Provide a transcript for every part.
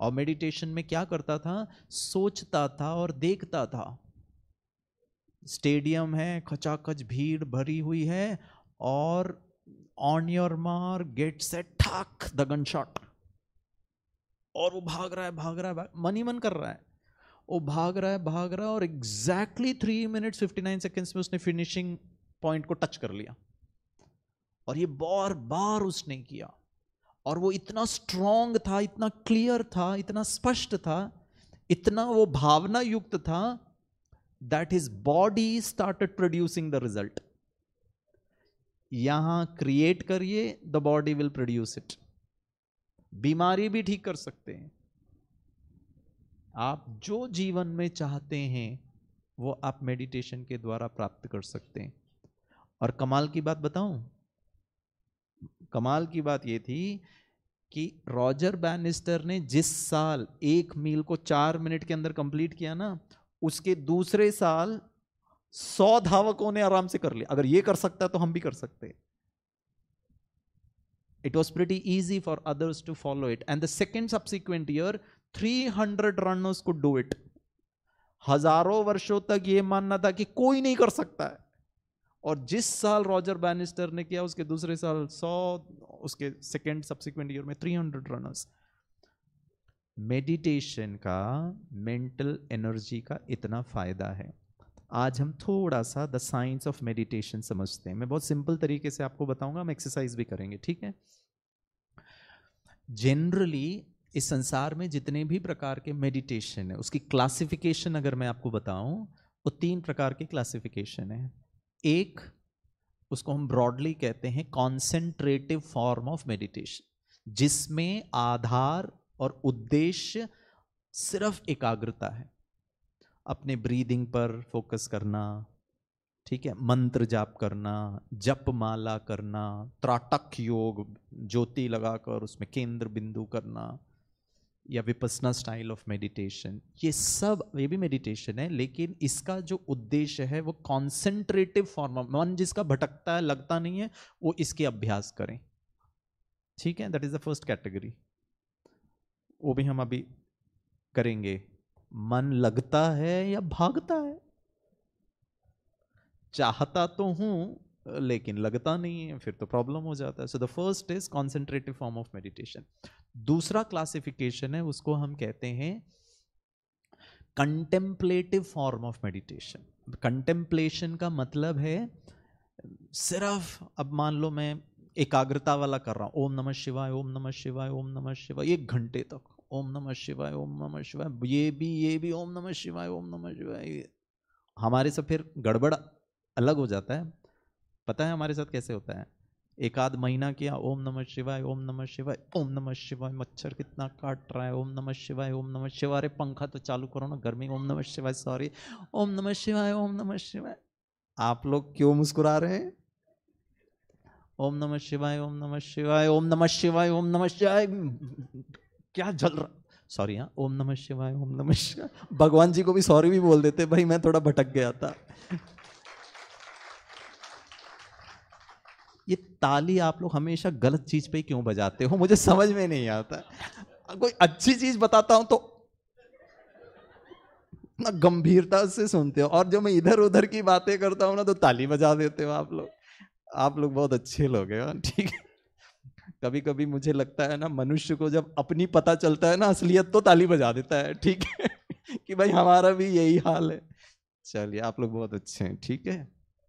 और मेडिटेशन में क्या करता था, सोचता था और देखता था। स्टेडियम है, खचाखच भीड़ भरी हुई है, और on your mark get set ठाक द गन शॉट, और वो भाग रहा है भाग रहा है, मन ही मन कर रहा है, वो भाग रहा है और एग्जैक्टली 3 मिनट्स 59 सेकेंड्स में उसने फिनिशिंग पॉइंट को टच कर लिया। और ये बार बार उसने किया, और वो इतना स्ट्रांग था, इतना क्लियर था, इतना स्पष्ट था, इतना वो भावना युक्त था, that his body started producing the result. यहां क्रिएट करिए, the body will produce it. बीमारी भी ठीक कर सकते हैं। आप जो जीवन में चाहते हैं वो आप मेडिटेशन के द्वारा प्राप्त कर सकते हैं। और कमाल की बात बताऊं, कमाल की बात ये थी कि रॉजर बैनिस्टर ने जिस साल 1 मील को 4 मिनट के अंदर कंप्लीट किया ना, उसके दूसरे साल 100 धावकों ने आराम से कर लिया। अगर ये कर सकता है तो हम भी कर सकते हैं। It was pretty easy for others to follow it, and the second subsequent year 300 runners could do it. हजारों वर्षों तक ये मानना था कि कोई नहीं कर सकता है, और जिस साल रॉजर बैनिस्टर ने किया उसके दूसरे साल 100, उसके सेकेंड सब्सिक्वेंट ईयर में 300 रनर्स। मेडिटेशन का मेंटल एनर्जी का इतना फायदा है। आज हम थोड़ा सा द साइंस ऑफ मेडिटेशन समझते हैं। मैं बहुत सिंपल तरीके से आपको बताऊंगा, हम एक्सरसाइज भी करेंगे, ठीक है। जनरली इस संसार में जितने भी प्रकार के मेडिटेशन है, उसकी क्लासिफिकेशन अगर मैं आपको बताऊं, वो 3 प्रकार की क्लासिफिकेशन है। एक, उसको हम ब्रॉडली कहते हैं कॉन्सेंट्रेटिव फॉर्म ऑफ मेडिटेशन, जिसमें आधार और उद्देश्य सिर्फ एकाग्रता है, अपने ब्रीदिंग पर फोकस करना, ठीक है, मंत्र जाप करना, जप माला करना, त्राटक योग, ज्योति लगाकर उसमें केंद्र बिंदु करना, या विपस्सना स्टाइल ऑफ मेडिटेशन। ये सब, ये भी मेडिटेशन है, लेकिन इसका जो उद्देश्य है वो कॉन्सेंट्रेटिव फॉर्म ऑफ, मन जिसका भटकता है, लगता नहीं है, वो इसके अभ्यास करें, ठीक है। That is the first category, वो भी हम अभी करेंगे। मन लगता है या भागता है, चाहता तो हूं लेकिन लगता नहीं है, फिर तो प्रॉब्लम हो जाता है। So the first is concentrative form of meditation. दूसरा क्लासिफिकेशन है, उसको हम कहते हैं contemplative form of meditation. Contemplation का मतलब है सिर्फ, अब मान लो मैं एकाग्रता वाला कर रहा हूं, ओम नमः शिवाय ओम नमः शिवाय ओम नमः शिवाय, 1 घंटे तक ओम नमः शिवाय ओम नमः शिवाय, ये भी ओम नमः शिवाय ओम नमः शिवाय। हमारे से फिर गड़बड़ अलग हो जाता है। पता है हमारे साथ कैसे होता है? 1 आध महीना किया, ओम नमः शिवाय ओम नमः शिवाय ओम नमः शिवाय, मच्छर कितना काट रहा है, ओम नमः शिवाय ओम नमः शिवाय, अरे पंखा तो चालू करो ना गर्मी, ओम नमः शिवाय, सॉरी, ओम नमः शिवाय ओम नमः शिवाय। आप लोग क्यों मुस्कुरा रहे हैं? ओम नमः शिवाय ओम नमः शिवाय ओम नमः शिवाय ओम नमः शिवाय, क्या जल रहा, सॉरी, हाँ, ओम नमः शिवाय ओम नमः शिवाय। भगवान जी को भी सॉरी भी बोल देते, भाई मैं थोड़ा भटक गया था। ये ताली आप लोग हमेशा गलत चीज पे क्यों बजाते हो, मुझे समझ में नहीं आता। कोई अच्छी चीज बताता हूं तो ना गंभीरता से सुनते हो, और जो मैं इधर उधर की बातें करता हूं ना तो ताली बजा देते हो आप लोग। आप लोग बहुत अच्छे लोग हैं, ठीक है। कभी कभी मुझे लगता है ना, मनुष्य को जब अपनी पता चलता है ना असलियत, तो ताली बजा देता है, ठीक है, कि भाई हमारा भी यही हाल है। चलिए, आप लोग बहुत अच्छे हैं, ठीक है।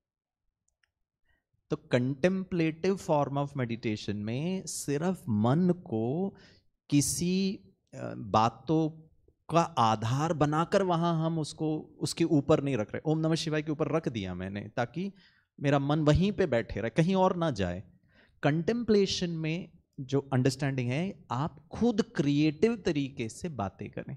तो कंटेम्पलेटिव फॉर्म ऑफ मेडिटेशन में सिर्फ मन को किसी बातों का आधार बनाकर वहां हम उसको उसके ऊपर नहीं रख रहे। ओम नमः शिवाय के ऊपर रख दिया मैंने, ताकि मेरा मन वहीं पे बैठे रहे, कहीं और ना जाए। कंटेम्पलेशन में जो अंडरस्टैंडिंग है, आप खुद क्रिएटिव तरीके से बातें करें।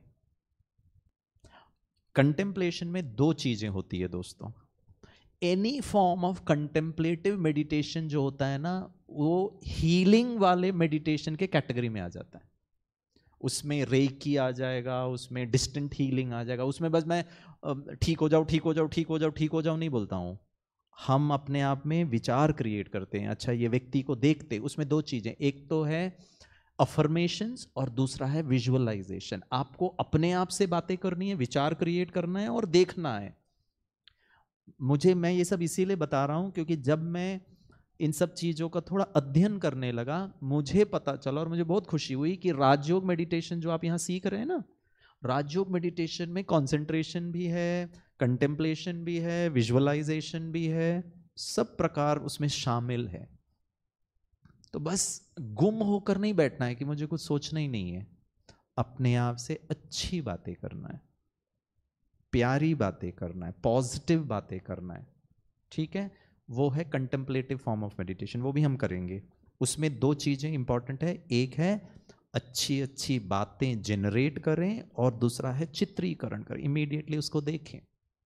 कंटेम्पलेशन में 2 चीजें होती है दोस्तों। Any form of contemplative meditation जो होता है ना, वो हीलिंग वाले मेडिटेशन के कैटेगरी में आ जाता है। उसमें रेकी आ जाएगा, उसमें डिस्टेंट हीलिंग आ जाएगा। उसमें बस मैं ठीक हो जाओ ठीक हो जाओ ठीक हो जाओ ठीक हो जाओ नहीं बोलता हूं। हम अपने आप में विचार क्रिएट करते हैं, अच्छा ये व्यक्ति को देखते। उसमें 2 चीजें, एक तो है अफर्मेशंस और दूसरा है विजुअलाइजेशन। आपको अपने आप से बातें करनी है, विचार क्रिएट करना है और देखना है। मैं ये सब इसीलिए बता रहा हूं क्योंकि जब मैं इन सब चीजों का थोड़ा अध्ययन करने लगा, मुझे पता चला और मुझे बहुत खुशी हुई कि राजयोग मेडिटेशन जो आप यहां सीख रहे हैं ना, राजयोग मेडिटेशन में कंसंट्रेशन भी है, कंटेम्पलेशन भी है, विजुअलाइजेशन भी है, सब प्रकार उसमें शामिल है। तो बस गुम होकर नहीं बैठना है कि मुझे कुछ सोचना ही नहीं है, अपने आप से अच्छी बातें करना है, प्यारी बातें करना है, पॉजिटिव बातें करना है। ठीक है, वो है कंटेम्पलेटिव फॉर्म ऑफ मेडिटेशन, वो भी हम करेंगे। उसमें दो चीजें इंपॉर्टेंट है, एक है अच्छी अच्छी बातें जनरेट करें और दूसरा है चित्रीकरण करें, इमीडिएटली उसको देखें।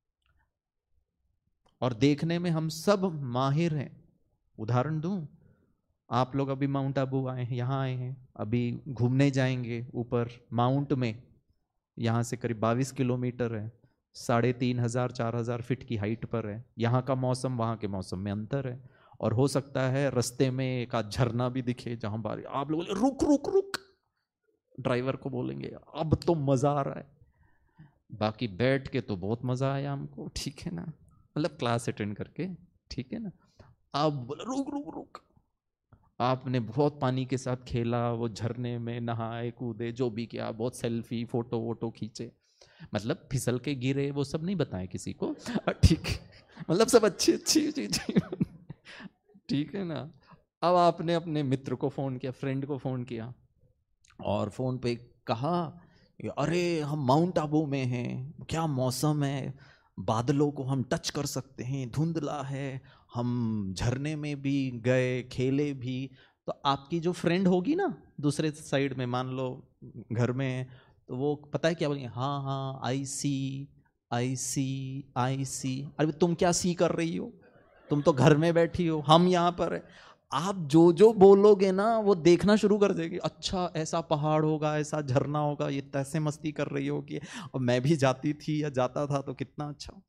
और देखने में हम सब माहिर हैं। उदाहरण दूं, आप लोग अभी माउंट आबू आए हैं, यहाँ आए हैं, अभी घूमने जाएंगे ऊपर माउंट में, यहाँ से करीब 22 किलोमीटर है, 3500 4000 फीट की हाइट पर है। यहाँ का मौसम वहाँ के मौसम में अंतर है, और हो सकता है रास्ते में एक आध झरना भी दिखे जहाँ बारिश, आप लोग रुक रुक रुक, ड्राइवर को बोलेंगे अब तो मजा आ रहा है, बाकी बैठ के तो बहुत मजा आया हमको, ठीक है ना, मतलब क्लास अटेंड करके, ठीक है ना। आप बोले रुक रुक रुक, आपने बहुत पानी के साथ खेला, वो झरने में नहाए कूदे, जो भी किया, बहुत सेल्फी फोटो वोटो खींचे, मतलब फिसल के गिरे वो सब नहीं बताए किसी को, ठीक, मतलब सब अच्छी अच्छी चीजें, ठीक है ना। अब आपने अपने मित्र को फोन किया, फ्रेंड को फोन किया, और फोन पे कहा अरे हम माउंट आबू में हैं, क्या मौसम है, बादलों को हम टच कर सकते हैं, धुंधला है, हम झरने में भी गए, खेले भी। तो आपकी जो फ्रेंड होगी ना दूसरे साइड में, मान लो घर में, तो वो पता है क्या बोलेंगे, हाँ हाँ आई सी आई सी आई सी। अरे तुम क्या सी कर रही हो, तुम तो घर में बैठी हो, हम यहाँ पर है। आप जो जो बोलोगे ना वो देखना शुरू कर देगी, अच्छा ऐसा पहाड़ होगा, ऐसा झरना होगा, ये तैसे मस्ती कर रही होगी, और मैं भी जाती थी या जाता था तो कितना अच्छा।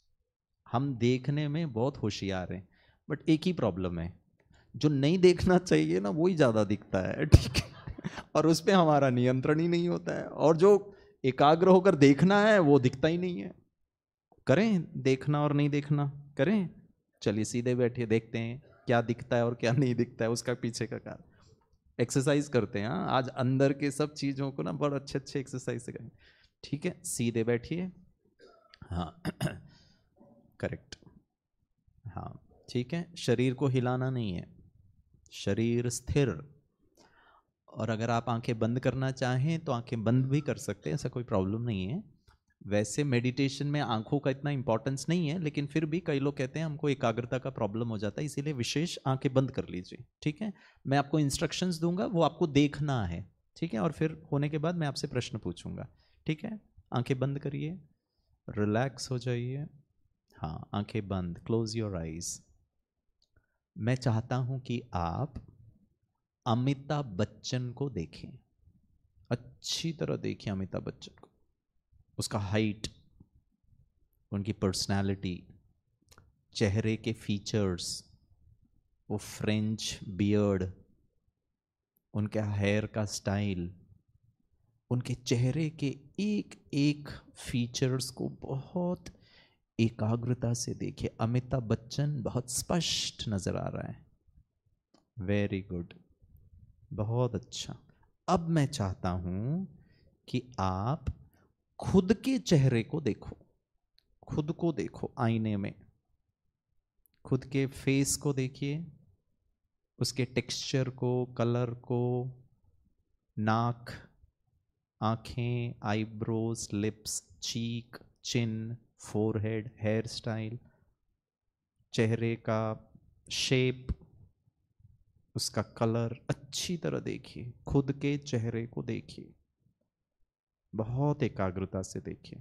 हम देखने में बहुत होशियार हैं, बट एक ही प्रॉब्लम है, जो नहीं देखना चाहिए ना वही ज्यादा दिखता है, ठीक है, और उस पर हमारा नियंत्रण ही नहीं होता है, और जो एकाग्र होकर देखना है वो दिखता ही नहीं है। करें देखना और नहीं देखना, करें, चलिए सीधे बैठिए, देखते हैं क्या दिखता है और क्या नहीं दिखता है, उसका पीछे का कारण एक्सरसाइज करते हैं। हाँ, आज अंदर के सब चीजों को ना बड़े अच्छे अच्छे एक्सरसाइज से करें। ठीक है, सीधे बैठिए, हाँ करेक्ट, हाँ ठीक है, शरीर को हिलाना नहीं है, शरीर स्थिर। और अगर आप आंखें बंद करना चाहें तो आंखें बंद भी कर सकते हैं, ऐसा कोई प्रॉब्लम नहीं है। वैसे मेडिटेशन में आंखों का इतना इंपॉर्टेंस नहीं है, लेकिन फिर भी कई लोग कहते हैं हमको एकाग्रता का प्रॉब्लम हो जाता है, इसीलिए विशेष आंखें बंद कर लीजिए। ठीक है, मैं आपको इंस्ट्रक्शंस दूंगा, वो आपको देखना है, ठीक है, और फिर होने के बाद मैं आपसे प्रश्न पूछूंगा। ठीक है, आंखें बंद करिए, रिलैक्स हो जाइए, हाँ आंखें बंद, क्लोज योर आईज। मैं चाहता हूं कि आप अमिताभ बच्चन को देखें, अच्छी तरह देखिए अमिताभ बच्चन को, उसका हाइट, उनकी पर्सनालिटी, चेहरे के फीचर्स, वो फ्रेंच बियर्ड, उनके हेयर का स्टाइल, उनके चेहरे के एक एक फीचर्स को बहुत एकाग्रता से देखिए। अमिताभ बच्चन बहुत स्पष्ट नजर आ रहा है, वेरी गुड, बहुत अच्छा। अब मैं चाहता हूं कि आप खुद के चेहरे को देखो, खुद को देखो आईने में, खुद के फेस को देखिए, उसके टेक्सचर को, कलर को, नाक, आंखें, eyebrows, lips, cheek, chin, forehead, hair style, चेहरे का शेप, उसका कलर, अच्छी तरह देखिए, खुद के चेहरे को देखिए, बहुत एकाग्रता से देखिए।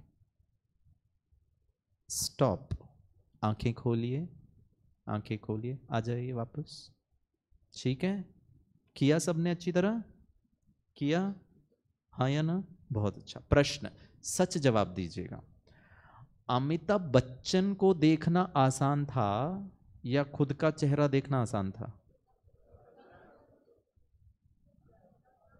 स्टॉप, आंखें खोलिए, आंखें खोलिए, आ जाइए वापस। ठीक है, किया सबने अच्छी तरह किया, हाँ या ना, बहुत अच्छा। प्रश्न, सच जवाब दीजिएगा, अमिताभ बच्चन को देखना आसान था या खुद का चेहरा देखना आसान था?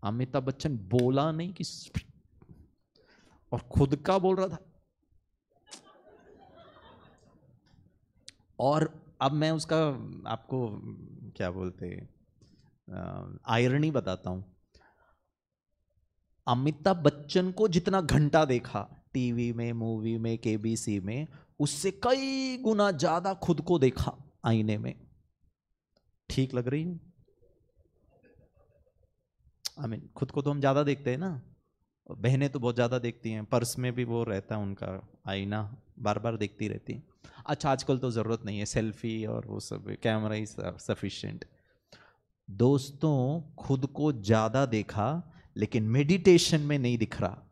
अमिताभ बच्चन बोला नहीं कि, और खुद का बोल रहा था। और अब मैं उसका आपको क्या बोलते आयरनी बताता हूं। अमिताभ बच्चन को जितना घंटा देखा टीवी में, मूवी में, केबीसी में, उससे कई गुना ज्यादा खुद को देखा आईने में। ठीक लग रही हूं? खुद को तो हम ज्यादा देखते हैं ना, बहनें तो बहुत ज्यादा देखती हैं, पर्स में भी वो रहता है उनका आईना, बार बार देखती रहती हैं। अच्छा, आजकल तो जरूरत नहीं है सेल्फी और वो सब, कैमरा ही सफिशिएंट। दोस्तों, खुद को ज्यादा देखा लेकिन मेडिटेशन में नहीं दिख रहा।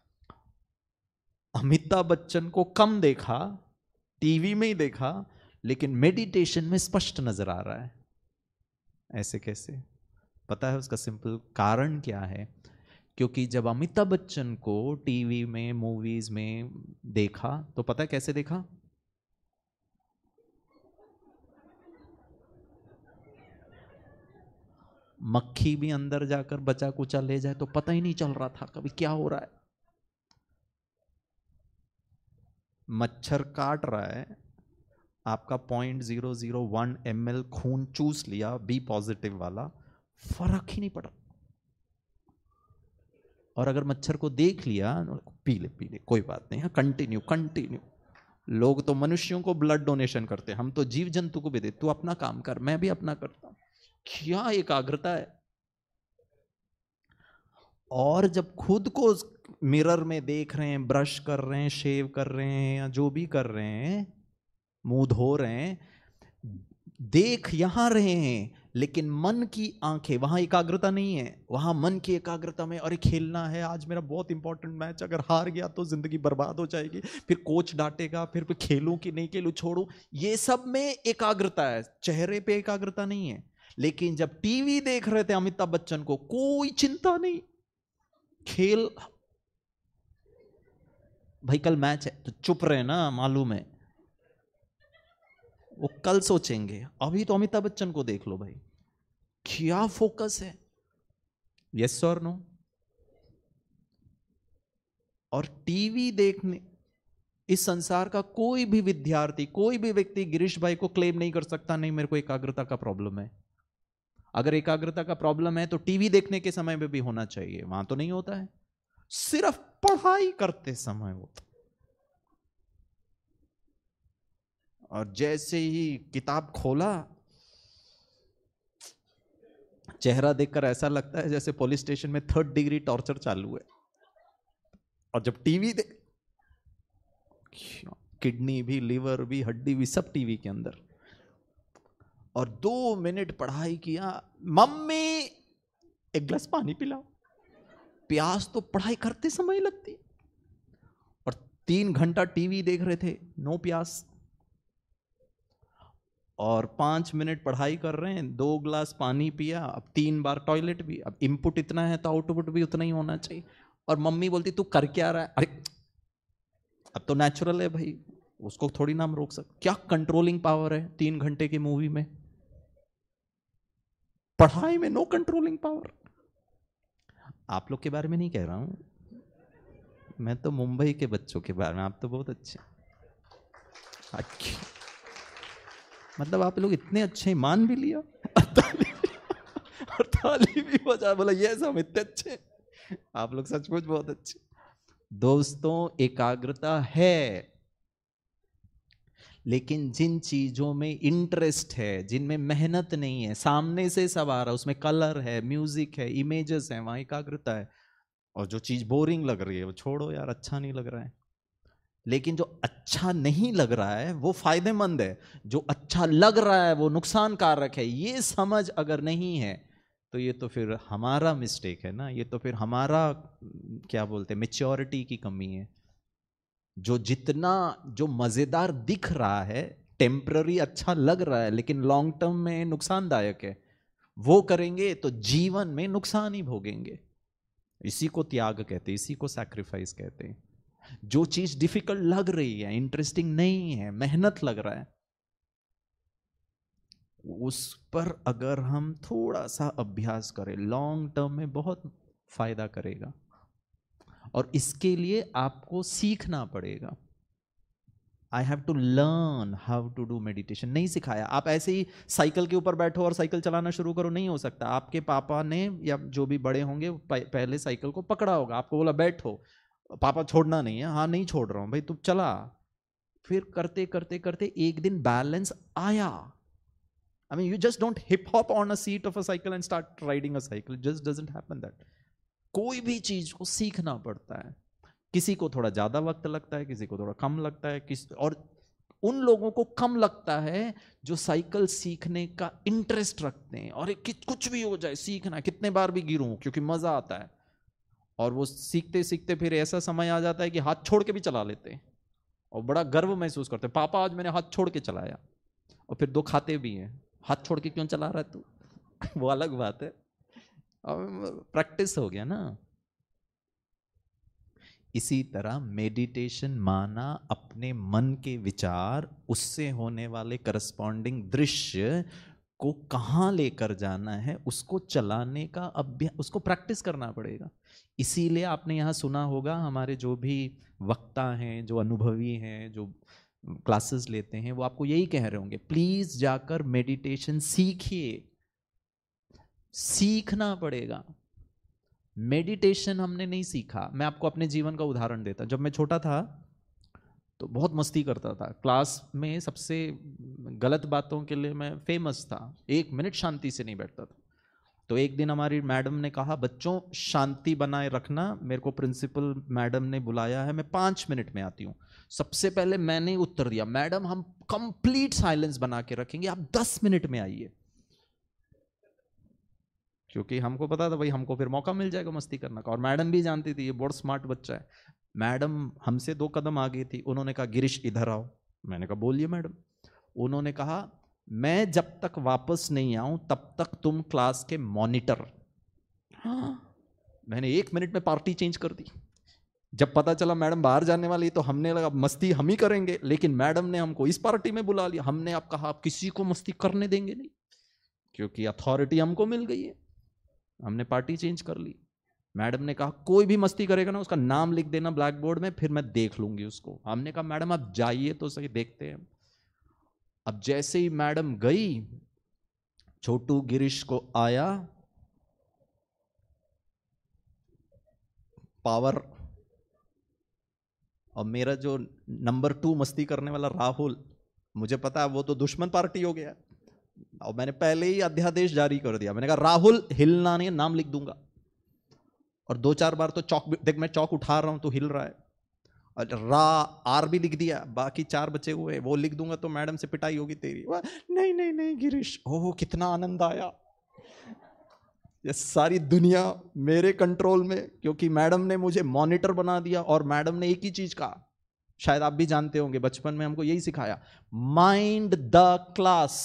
अमिताभ बच्चन को कम देखा, टीवी में ही देखा, लेकिन मेडिटेशन में स्पष्ट नजर आ रहा है। ऐसे कैसे? पता है उसका सिंपल कारण क्या है? क्योंकि जब अमिताभ बच्चन को टीवी में, मूवीज में देखा, तो पता है कैसे देखा? मक्खी भी अंदर जाकर बचा कुचा ले जाए तो पता ही नहीं चल रहा था कभी क्या हो रहा है। मच्छर काट रहा है, आपका 0.001 ml खून चूस लिया, बी पॉजिटिव वाला, फर्क ही नहीं पड़ा। और अगर मच्छर को देख लिया, पी ले कोई बात नहीं, कंटिन्यू कंटिन्यू। लोग तो मनुष्यों को ब्लड डोनेशन करते हैं, हम तो जीव जंतु को भी दे। तू अपना काम कर, मैं भी अपना करता हूं। क्या एकाग्रता है! और जब खुद को मिरर में देख रहे हैं, ब्रश कर रहे हैं, शेव कर रहे हैं, या जो भी कर रहे हैं, मुंह धो रहे हैं, देख यहां रहे हैं, लेकिन मन की आंखें वहां, एकाग्रता नहीं है। वहां मन की एकाग्रता में, अरे खेलना है आज मेरा बहुत इंपॉर्टेंट मैच, अगर हार गया तो जिंदगी बर्बाद हो जाएगी, फिर कोच डांटेगा, फिर खेलूं कि नहीं खेलूं, छोड़ू, ये सब में एकाग्रता है, चेहरे पे एकाग्रता नहीं है। लेकिन जब टीवी देख रहे थे अमिताभ बच्चन को, कोई चिंता नहीं, खेल, भाई कल मैच है तो चुप रहे ना, मालूम है वो कल सोचेंगे, अभी तो अमिताभ बच्चन को देख लो भाई, क्या फोकस है। यस और नो? और टीवी देखने, इस संसार का कोई भी विद्यार्थी, कोई भी व्यक्ति गिरीश भाई को क्लेम नहीं कर सकता नहीं मेरे को एकाग्रता का प्रॉब्लम है। अगर एकाग्रता का प्रॉब्लम है तो टीवी देखने के समय में भी होना चाहिए, वहां तो नहीं होता है, सिर्फ पढ़ाई करते समय होता। और जैसे ही किताब खोला, चेहरा देखकर ऐसा लगता है जैसे पुलिस स्टेशन में 3rd डिग्री टॉर्चर चालू है। और जब टीवी देख, किडनी भी, लिवर भी, हड्डी भी, सब टीवी के अंदर। और 2 मिनट पढ़ाई किया, मम्मी एक गिलास पानी पिलाओ। प्यास तो पढ़ाई करते समय लगती। और 3 घंटा टीवी देख रहे थे, नो प्यास। और 5 मिनट पढ़ाई कर रहे हैं, 2 गिलास पानी पिया, अब 3 बार टॉयलेट भी। अब इनपुट इतना है तो आउटपुट भी उतना ही होना चाहिए। और मम्मी बोलती तू कर क्या रहा है? अरे अब तो नेचुरल है भाई, उसको थोड़ी ना हम रोक सकते। क्या कंट्रोलिंग पावर है 3 घंटे की मूवी में, पढ़ाई में नो कंट्रोलिंग पावर। आप लोग के बारे में नहीं कह रहा हूं मैं, तो मुंबई के बच्चों के बारे में। आप तो बहुत अच्छे, मतलब आप लोग इतने अच्छे, मान भी लिया और ताली भी बजा, बोला ये हम इतने अच्छे। आप लोग सचमुच बहुत अच्छे। दोस्तों, एकाग्रता है, लेकिन जिन चीजों में इंटरेस्ट है, जिनमें मेहनत नहीं है, सामने से सब आ रहा है, उसमें कलर है, म्यूजिक है, इमेजेस है, वहां एकाग्रता है। और जो चीज बोरिंग लग रही है वो छोड़ो यार, अच्छा नहीं लग रहा है। लेकिन जो अच्छा नहीं लग रहा है वो फायदेमंद है, जो अच्छा लग रहा है वो नुकसानकारक है, ये समझ अगर नहीं है तो ये तो फिर हमारा मिस्टेक है ना, ये तो फिर हमारा क्या बोलते हैं, मेच्योरिटी की कमी है। जो मजेदार दिख रहा है, टेम्पररी अच्छा लग रहा है, लेकिन लॉन्ग टर्म में नुकसानदायक है, वो करेंगे तो जीवन में नुकसान ही भोगेंगे। इसी को त्याग कहते हैं, इसी को सैक्रिफाइस कहते हैं। जो चीज डिफिकल्ट लग रही है, इंटरेस्टिंग नहीं है, मेहनत लग रहा है, उस पर अगर हम थोड़ा सा अभ्यास करें, लॉन्ग टर्म में बहुत फायदा करेगा। और इसके लिए आपको सीखना पड़ेगा। I have to learn how to do meditation. नहीं सिखाया, आप ऐसे ही साइकिल के ऊपर बैठो और साइकिल चलाना शुरू करो, नहीं हो सकता। आपके पापा ने या जो भी बड़े होंगे पहले साइकिल को पकड़ा होगा, आपको बोला बैठो, पापा छोड़ना नहीं है, हाँ नहीं छोड़ रहा हूं भाई, तू चला। फिर करते करते करते एक दिन बैलेंस आया। I mean, you just don't hip hop on a seat of a cycle and start riding a cycle. It just doesn't happen that. कोई भी चीज को सीखना पड़ता है। किसी को थोड़ा ज्यादा वक्त लगता है, किसी को थोड़ा कम लगता है, और उन लोगों को कम लगता है जो साइकिल सीखने का इंटरेस्ट रखते हैं, और कुछ भी हो जाए सीखना, कितने बार भी गिरूं क्योंकि मजा आता है। और वो सीखते सीखते फिर ऐसा समय आ जाता है कि हाथ छोड़ के भी चला लेते हैं और बड़ा गर्व महसूस करते हैं, पापा आज मैंने हाथ छोड़ के चलाया। और फिर दो खाते भी हैं, हाथ छोड़ के क्यों चला रहा है तू वो अलग बात है, अब प्रैक्टिस हो गया ना। इसी तरह मेडिटेशन माना अपने मन के विचार, उससे होने वाले करस्पॉन्डिंग दृश्य को कहां लेकर जाना है, उसको चलाने का अभ्यास, उसको प्रैक्टिस करना पड़ेगा। इसीलिए आपने यहां सुना होगा, हमारे जो भी वक्ता हैं, जो अनुभवी हैं, जो क्लासेस लेते हैं, वो आपको यही कह रहे होंगे, प्लीज जाकर मेडिटेशन सीखिए। सीखना पड़ेगा। मेडिटेशन हमने नहीं सीखा। मैं आपको अपने जीवन का उदाहरण देता। जब मैं छोटा था तो बहुत मस्ती करता था। क्लास में सबसे गलत बातों के लिए मैं फेमस था, 1 मिनट शांति से नहीं बैठता था। तो एक दिन हमारी मैडम ने कहा, बच्चों शांति बनाए रखना। मेरे को प्रिंसिपल मैडम ने बुलाया है, मैं 5 मिनट में आती हूँ। सबसे पहले मैंने उत्तर दिया, मैडम हम कंप्लीट साइलेंस बना के रखेंगे, आप 10 मिनट में आइए। क्योंकि हमको पता था भाई हमको फिर मौका मिल जाएगा मस्ती करने का, और मैडम भी जानती थी ये बहुत स्मार्ट बच्चा है। मैडम हमसे 2 कदम आगे थी, उन्होंने कहा गिरीश इधर आओ। मैंने कहा बोलिए मैडम। उन्होंने कहा मैं जब तक वापस नहीं आऊं तब तक तुम क्लास के मॉनिटर। हाँ, मैंने 1 मिनट में पार्टी चेंज कर दी। जब पता चला मैडम बाहर जाने वाली तो हमने लगा मस्ती हम ही करेंगे, लेकिन मैडम ने हमको इस पार्टी में बुला लिया। हमने आप कहा आप किसी को मस्ती करने देंगे नहीं, क्योंकि अथॉरिटी हमको मिल गई है। हमने पार्टी चेंज कर ली। मैडम ने कहा कोई भी मस्ती करेगा ना उसका नाम लिख देना ब्लैक बोर्ड में, फिर मैं देख लूंगी उसको। हमने कहा मैडम आप जाइए तो सही, देखते हैं। अब जैसे ही मैडम गई, छोटू गिरीश को आया पावर, और मेरा जो नंबर 2 मस्ती करने वाला राहुल, मुझे पता है वो तो दुश्मन पार्टी हो गया, और मैंने पहले ही अध्यादेश जारी कर दिया। मैंने कहा राहुल हिलना नहीं, नाम लिख दूंगा। और 2-4 बार तो चौक, देख मैं चौक उठा रहा हूं तो हिल रहा है, और आर भी लिख दिया। बाकी 4 बचे हुए वो लिख दूंगा तो मैडम से पिटाई होगी तेरी। नहीं नहीं नहीं गिरीश, ओह कितना आनंद आया। ये सारी दुनिया मेरे कंट्रोल में, क्योंकि मैडम ने मुझे मॉनिटर बना दिया। और मैडम ने एक ही चीज कहा, शायद आप भी जानते होंगे, बचपन में हमको यही सिखाया, माइंड द क्लास।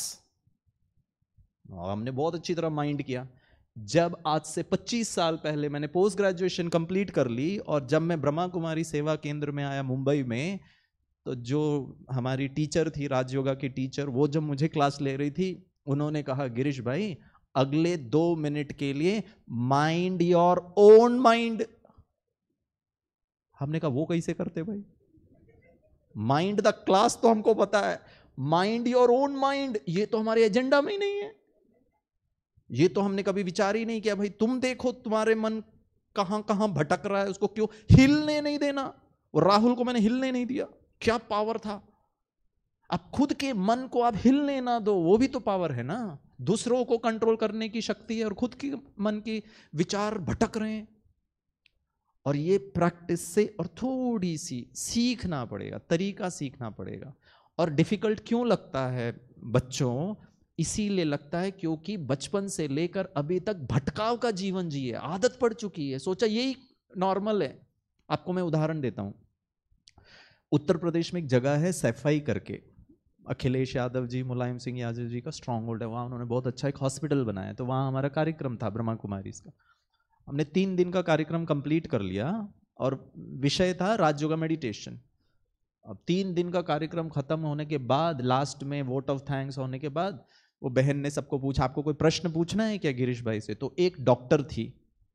हमने बहुत अच्छी तरह माइंड किया। जब आज से 25 साल पहले मैंने पोस्ट ग्रेजुएशन कंप्लीट कर ली, और जब मैं ब्रह्मा कुमारी सेवा केंद्र में आया मुंबई में, तो जो हमारी टीचर थी, राजयोगा की टीचर, वो जब मुझे क्लास ले रही थी, उन्होंने कहा गिरीश भाई अगले 2 मिनट के लिए माइंड योर ओन माइंड। हमने कहा वो कैसे करते भाई, माइंड द क्लास तो हमको पता है, माइंड योर ओन माइंड ये तो हमारे एजेंडा में ही नहीं है। ये तो हमने कभी विचार ही नहीं किया। भाई तुम देखो तुम्हारे मन कहां कहां भटक रहा है, उसको क्यों हिलने नहीं देना। और राहुल को मैंने हिलने नहीं दिया, क्या पावर था। अब खुद के मन को आप हिलने ना दो, वो भी तो पावर है ना। दूसरों को कंट्रोल करने की शक्ति है, और खुद की मन की विचार भटक रहे हैं। और ये प्रैक्टिस से, और थोड़ी सी सीखना पड़ेगा, तरीका सीखना पड़ेगा। और डिफिकल्ट क्यों लगता है बच्चों, इसीलिए लगता है क्योंकि बचपन से लेकर अभी तक भटकाव का जीवन जिए, आदत पड़ चुकी है, सोचा यही नॉर्मल है। आपको मैं उदाहरण देता हूं। उत्तर प्रदेश में एक जगह है सैफई करके, अखिलेश यादव जी, मुलायम सिंह यादव जी का स्ट्रांग होल्ड है। वहाँ उन्होंने बहुत अच्छा एक हॉस्पिटल बनाया, तो वहाँ हमारा कार्यक्रम था ब्रह्मा कुमारी का। हमने 3 दिन का कार्यक्रम कंप्लीट कर लिया, और विषय था राजयोगा मेडिटेशन। अब 3 दिन का कार्यक्रम खत्म होने के बाद, लास्ट में वोट ऑफ थैंक्स होने के बाद, वो बहन ने सबको पूछा आपको कोई प्रश्न पूछना है क्या गिरीश भाई से। तो एक डॉक्टर थी,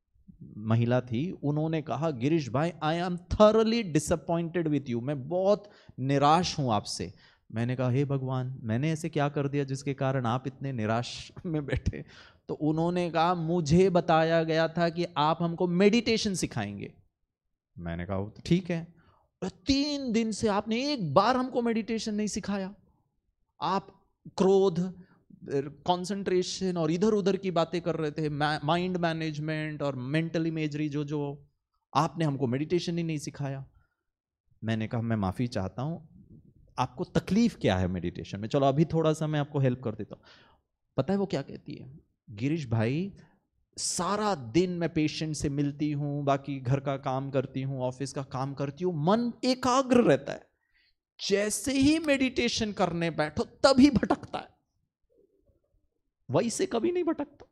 महिला थी, उन्होंने कहा Girish bhai I am thoroughly disappointed with you, मैं बहुत निराश हूं आपसे। मैंने कहा हे भगवान, मैंने ऐसे क्या कर दिया जिसके कारण आप इतने निराश में बैठे? तो उन्होंने कहा मुझे बताया गया था कि आप हमको मेडिटेशन सिखाएंगे। मैंने कहा तो ठीक है। 3 दिन से आपने एक बार हमको मेडिटेशन नहीं सिखाया। आप क्रोध, कंसंट्रेशन और इधर उधर की बातें कर रहे थे, माइंड मैनेजमेंट और मेंटल इमेजरी, जो आपने हमको मेडिटेशन ही नहीं सिखाया। मैंने कहा मैं माफी चाहता हूं, आपको तकलीफ क्या है मेडिटेशन में? चलो अभी थोड़ा सा मैं आपको हेल्प कर देता हूं। पता है वो क्या कहती है? गिरीश भाई, सारा दिन मैं पेशेंट से मिलती हूं, बाकी घर का काम करती हूं, ऑफिस का काम करती हूं, मन एकाग्र रहता है, जैसे ही मेडिटेशन करने बैठो तभी भटकता है, वैसे कभी नहीं भटकता।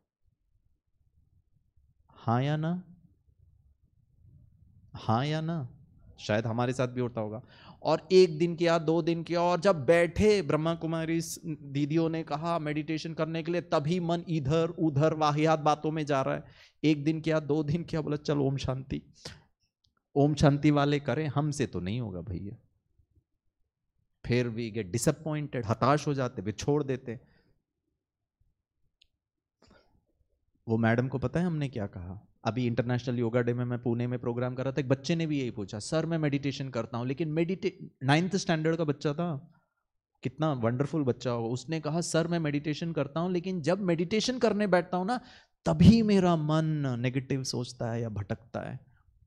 हाँ या ना? हाँ या ना? शायद हमारे साथ भी होता होगा। और 1 दिन किया, 2 दिन किया, और जब बैठे ब्रह्मा कुमारी दीदियों ने कहा मेडिटेशन करने के लिए, तभी मन इधर उधर वाहियात बातों में जा रहा है। 1 दिन किया, 2 दिन किया, बोला चल ओम शांति, ओम शांति वाले करें, हमसे तो नहीं होगा भैया। फिर भी गेट डिसअपॉइंटेड, हताश हो जाते, फिर छोड़ देते। वो मैडम को पता है हमने क्या कहा? अभी इंटरनेशनल योगा डे में मैं पुणे में प्रोग्राम कर रहा था, एक बच्चे ने भी यही पूछा, सर मैं मेडिटेशन करता हूं, लेकिन 9th स्टैंडर्ड का बच्चा था, कितना वंडरफुल बच्चा होगा। उसने कहा सर मैं मेडिटेशन करता हूं, लेकिन जब मेडिटेशन करने बैठता हूं ना, तभी मेरा मन नेगेटिव सोचता है या भटकता है।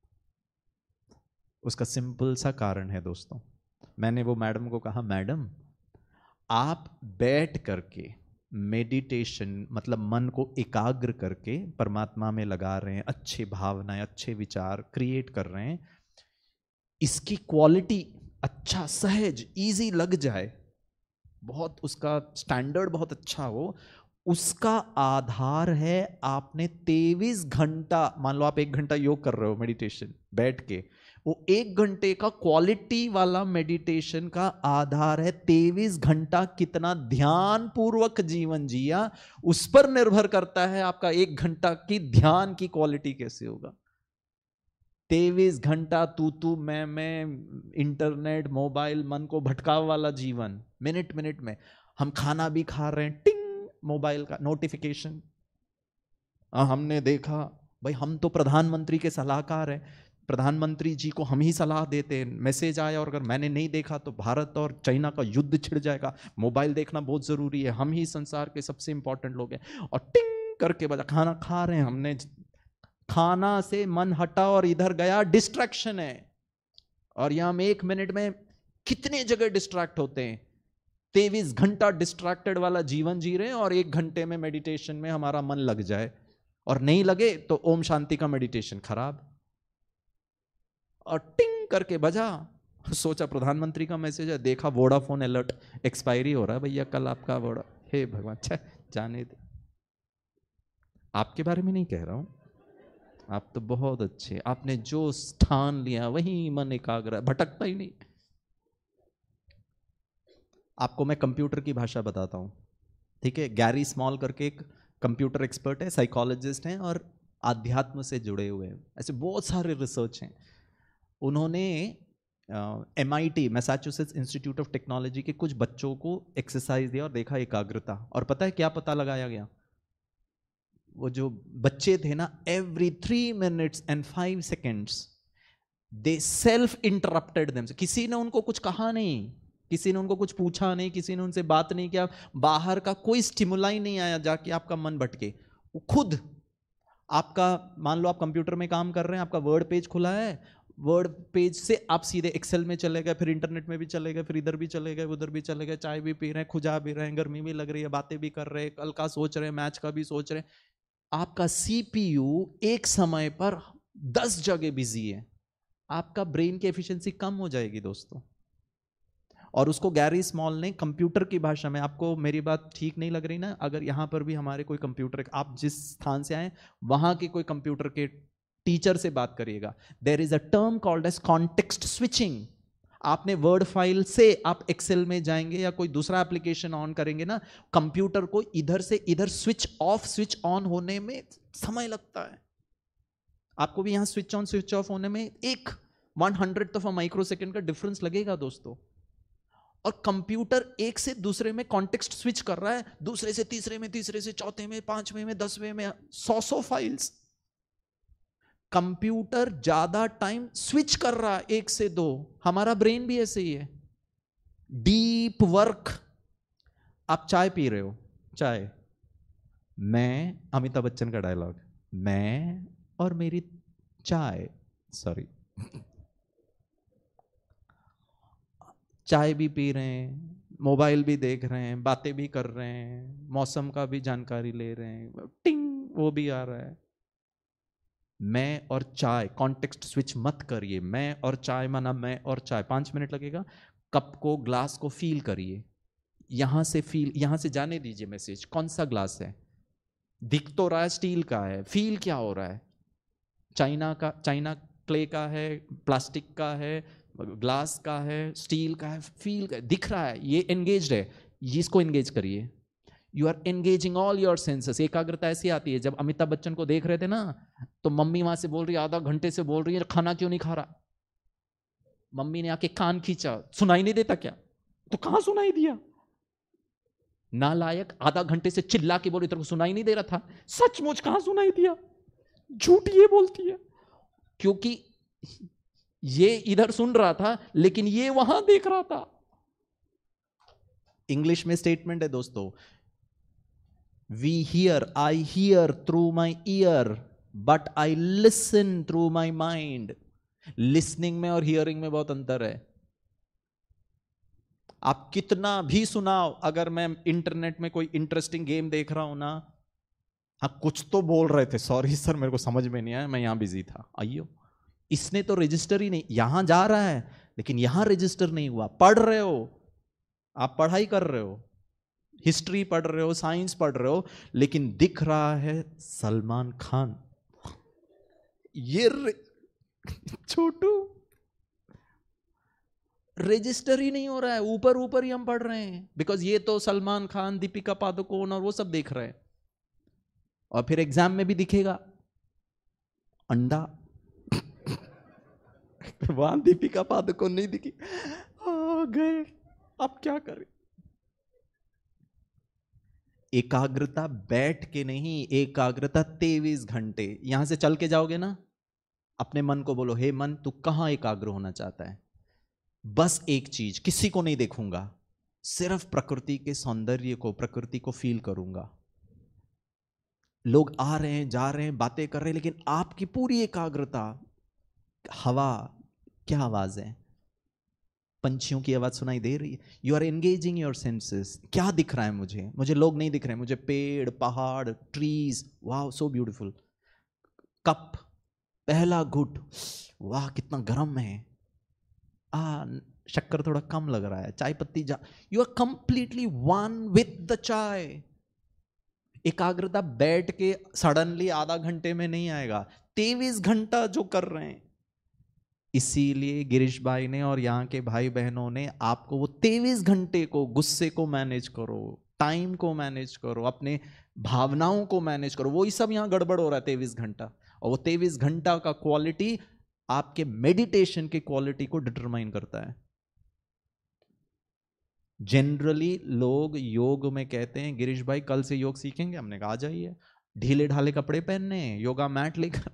उसका सिंपल सा कारण है दोस्तों। मैंने वो मैडम को कहा, मैडम आप बैठ करके मेडिटेशन मतलब मन को एकाग्र करके परमात्मा में लगा रहे हैं, अच्छे भावनाएं, अच्छे विचार क्रिएट कर रहे हैं, इसकी क्वालिटी अच्छा, सहज, इजी लग जाए, बहुत उसका स्टैंडर्ड बहुत अच्छा हो, उसका आधार है आपने 23 घंटा, मान लो आप 1 घंटा योग कर रहे हो मेडिटेशन बैठ के, वो 1 घंटे का क्वालिटी वाला मेडिटेशन का आधार है 23 घंटा कितना ध्यान पूर्वक जीवन जिया, उस पर निर्भर करता है आपका 1 घंटा की ध्यान की क्वालिटी कैसे होगा। 23 घंटा तू मैं, इंटरनेट, मोबाइल, मन को भटकाव वाला जीवन, मिनट मिनट में हम खाना भी खा रहे हैं, टिंग मोबाइल का नोटिफिकेशन, हमने देखा, भाई हम तो प्रधानमंत्री के सलाहकार हैं, प्रधानमंत्री जी को हम ही सलाह देते हैं, मैसेज आया और अगर मैंने नहीं देखा तो भारत और चाइना का युद्ध छिड़ जाएगा, मोबाइल देखना बहुत जरूरी है, हम ही संसार के सबसे इंपॉर्टेंट लोग हैं, और टिंग करके बजा, खाना खा रहे हैं, हमने खाना से मन हटा और इधर गया, डिस्ट्रैक्शन है। और यहां हम 1 मिनट में कितने जगह डिस्ट्रैक्ट होते हैं, 23 घंटा डिस्ट्रैक्टेड वाला जीवन जी रहे हैं, और 1 घंटे में मेडिटेशन में हमारा मन लग जाए, और नहीं लगे तो ओम शांति का मेडिटेशन खराब, और टिंग करके बजा, सोचा प्रधानमंत्री का मैसेज है, देखा वोडाफोन अलर्ट एक्सपायरी हो रहा है भैया कल आपका वोडा, हे भगवान, छे जाने दे, आपके बारे में नहीं कह रहा हूं, आप तो बहुत अच्छे, आपने जो स्थान लिया वहीं मन एकाग्र है, भटकता ही नहीं। आपको मैं कंप्यूटर की भाषा बताता हूं, ठीक है? गैरी स्मॉल करके एक कंप्यूटर एक्सपर्ट है, साइकोलॉजिस्ट हैं और आध्यात्म से जुड़े हुए हैं, ऐसे बहुत सारे रिसर्च हैं। उन्होंने MIT Massachusetts Institute of Technology के कुछ बच्चों को एक्सरसाइज दिया और देखा एकाग्रता, और पता है क्या पता लगाया गया? वो जो बच्चे थे ना, every 3 minutes and 5 seconds they self interrupted them, किसी ने उनको कुछ कहा नहीं, किसी ने उनको कुछ पूछा नहीं, किसी ने उनसे बात नहीं किया, बाहर का कोई स्टिमुलाई नहीं आया जाके आपका मन भटके, वो खुद आपका, मान लो आप कंप्यूटर में काम कर रहे हैं, आपका वर्ड पेज खुला है, वर्ड पेज से आप सीधे एक्सेल में चले गए, फिर इंटरनेट में भी चले गए, फिर इधर भी चले गए, उधर भी चले गए, चाय भी पी रहे हैं, खुजा भी रहे हैं, गर्मी भी लग रही है, बातें भी कर रहे हैं, कल का सोच रहे हैं, मैच का भी सोच रहे हैं, आपका CPU एक समय पर 10 जगह बिजी है, आपका ब्रेन की एफिशिएंसी कम हो जाएगी दोस्तों। और उसको गैरी स्मॉल ने कंप्यूटर की भाषा में, आपको मेरी बात ठीक नहीं लग रही ना, अगर यहां पर भी हमारे कोई कंप्यूटर, आप जिस स्थान से आए वहां के कोई कंप्यूटर के टीचर से बात करिएगा, there is a term called as context switching. आपने वर्ड फाइल से आप एक्सेल में जाएंगे या कोई दूसरा एप्लीकेशन ऑन करेंगे ना, कंप्यूटर को इधर से इधर स्विच ऑफ स्विच ऑन होने में समय लगता है। आपको भी यहां स्विच ऑन स्विच ऑफ होने में एक 100th of a micro second का डिफरेंस लगेगा दोस्तों। और कंप्यूटर एक से दूसरे में कॉन्टेक्स्ट स्विच कर रहा है, दूसरे से तीसरे में, तीसरे से चौथे में, पांचवें में, 10वें में, 100 फाइल्स। कंप्यूटर ज्यादा टाइम स्विच कर रहा है एक से दो। हमारा ब्रेन भी ऐसे ही है, डीप वर्क। आप चाय पी रहे हो, चाय, मैं, अमिताभ बच्चन का डायलॉग, मैं और मेरी चाय, सॉरी, चाय भी पी रहे हैं, मोबाइल भी देख रहे हैं, बातें भी कर रहे हैं, मौसम का भी जानकारी ले रहे हैं, टिंग वो भी आ रहा है। मैं और चाय, कॉन्टेक्स्ट स्विच मत करिए। मैं और चाय माना मैं और चाय, 5 मिनट लगेगा। कप को, ग्लास को फील करिए, यहां से फील, यहां से जाने दीजिए मैसेज, कौन सा ग्लास है, दिख तो रहा है स्टील का है, फील क्या हो रहा है, चाइना का, चाइना क्ले का है, प्लास्टिक का है, ग्लास का है, स्टील का है, फील का, दिख रहा है, ये एंगेज्ड है, इसको एंगेज करिए। You are engaging all your senses. एकाग्रता ऐसी आती है, जब अमिताभ बच्चन को देख रहे थे ना, तो मम्मी वहां से बोल रही है, आधा घंटे से बोल रही है, खाना क्यों नहीं खा रहा। मम्मी ने आके कान खींचा, सुनाई नहीं देता क्या? तो कहां सुनाई दिया, नालायक, आधा घंटे से चिल्ला के बोली, तेरे को सुनाई नहीं दे रहा था। सचमुच कहां सुनाई दिया, झूठ ये बोलती है। क्योंकि ये इधर सुन रहा था, लेकिन ये वहां देख रहा था। इंग्लिश में स्टेटमेंट है दोस्तों, we hear, I hear through my ear, but I listen through my mind. Listening में और हियरिंग में बहुत अंतर है। आप कितना भी सुनाओ, अगर मैं इंटरनेट में कोई इंटरेस्टिंग गेम देख रहा हूं ना, हाँ कुछ तो बोल रहे थे, सॉरी सर मेरे को समझ में नहीं आया, मैं यहां बिजी था, आइयो। इसने तो रजिस्टर ही नहीं, यहां जा रहा है लेकिन यहां रजिस्टर नहीं हुआ। पढ़ रहे हो, आप पढ़ाई कर रहे हो, हिस्ट्री पढ़ रहे हो, साइंस पढ़ रहे हो, लेकिन दिख रहा है सलमान खान, ये छोटू, रजिस्टर ही नहीं हो रहा है, ऊपर ऊपर ही हम पढ़ रहे हैं, बिकॉज ये तो सलमान खान, दीपिका पादुकोण और वो सब देख रहे हैं। और फिर एग्जाम में भी दिखेगा अंडा वहां दीपिका पादुकोण नहीं दिखी, गए, अब क्या करें। एकाग्रता बैठ के नहीं, एकाग्रता 23 घंटे। यहां से चल के जाओगे ना, अपने मन को बोलो, हे मन तू कहां एकाग्र होना चाहता है? बस एक चीज, किसी को नहीं देखूंगा, सिर्फ प्रकृति के सौंदर्य को, प्रकृति को फील करूंगा। लोग आ रहे हैं, जा रहे हैं, बातें कर रहे हैं, लेकिन आपकी पूरी एकाग्रता, हवा, क्या आवाज है, पंछियों की आवाज सुनाई दे रही है, you are engaging your senses. क्या दिख रहा है मुझे? मुझे लोग नहीं दिख रहे हैं, मुझे पेड़, पहाड़, ट्रीज, वाह सो ब्यूटीफुल। कप, पहला घुट, वाह कितना गर्म है, शक्कर थोड़ा कम लग रहा है, चाय पत्ती जा, you are completely one with the chai. एकाग्रता बैठ के सडनली आधा घंटे में नहीं आएगा, 23 घंटा जो कर रहे हैं। इसीलिए गिरीश भाई ने और यहाँ के भाई बहनों ने आपको वो 23 घंटे को, गुस्से को मैनेज करो, टाइम को मैनेज करो, अपने भावनाओं को मैनेज करो, वो ही सब यहाँ गड़बड़ हो रहा है 23 घंटा। और वो 23 घंटा का क्वालिटी आपके मेडिटेशन की क्वालिटी को डिटरमाइन करता है। जनरली लोग योग में कहते हैं, गिरीश भाई कल से योग सीखेंगे, हमने कहा आ जाइए, ढीले ढाले कपड़े पहनने, योगा मैट लेकर।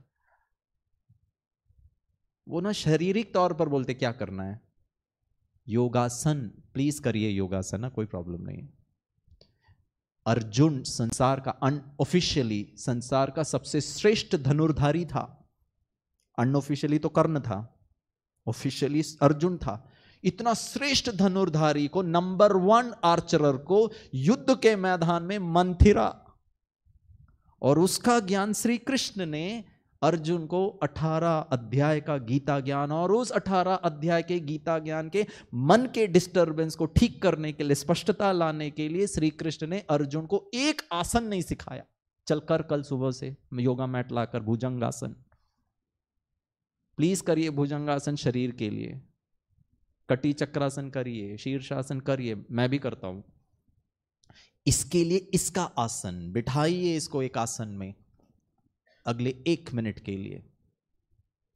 वो ना शारीरिक तौर पर बोलते क्या करना है, योगासन, प्लीज करिए योगासन, ना कोई प्रॉब्लम नहीं। अर्जुन संसार का, अनऑफिशियली संसार का सबसे श्रेष्ठ धनुर्धारी था। अनऑफिशियली तो कर्ण था, ऑफिशियली अर्जुन था। इतना श्रेष्ठ धनुर्धारी को, नंबर 1 आर्चरर को युद्ध के मैदान में मंथिरा, और उसका ज्ञान श्री कृष्ण ने अर्जुन को 18 अध्याय का गीता ज्ञान, और उस 18 अध्याय के गीता ज्ञान के मन के डिस्टरबेंस को ठीक करने के लिए, स्पष्टता लाने के लिए श्री कृष्ण ने अर्जुन को एक आसन नहीं सिखाया, चल कर कल सुबह से योगा मैट लाकर भुजंगासन। प्लीज करिए भुजंगासन शरीर के लिए, कटी चक्रासन करिए, शीर्षासन करिए, मैं भी करता हूं। इसके लिए इसका आसन बिठाइए, इसको एक आसन में अगले 1 मिनट के लिए।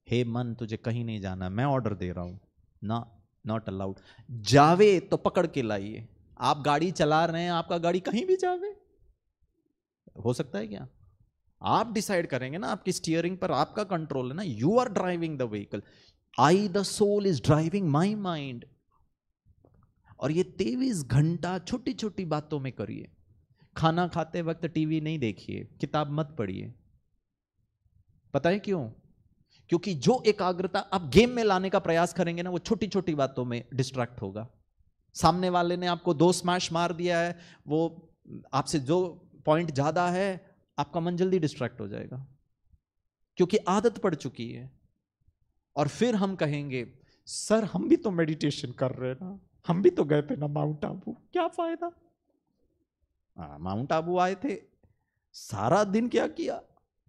हे मन तुझे कहीं नहीं जाना, मैं ऑर्डर दे रहा हूं ना, नॉट अलाउड। जावे तो पकड़ के लाइए। आप गाड़ी चला रहे हैं, आपका गाड़ी कहीं भी जावे, हो सकता है क्या? आप डिसाइड करेंगे ना, आपकी स्टीयरिंग पर आपका कंट्रोल है ना, you are driving the vehicle. I the soul is driving my mind. और ये 23 घंटा छोटी छोटी बातों में करिए। खाना खाते वक्त टीवी नहीं देखिए, किताब मत पढ़िए। पता है क्यों? क्योंकि जो एकाग्रता आप गेम में लाने का प्रयास करेंगे ना, वो छोटी छोटी बातों में डिस्ट्रैक्ट होगा। सामने वाले ने आपको 2 स्मैश मार दिया है, वो आपसे जो पॉइंट ज्यादा है, आपका मन जल्दी डिस्ट्रैक्ट हो जाएगा, क्योंकि आदत पड़ चुकी है। और फिर हम कहेंगे सर हम भी तो मेडिटेशन कर रहे हैं ना, हम भी तो गए थे ना माउंट आबू, क्या फायदा? माउंट आबू आए थे, सारा दिन क्या किया?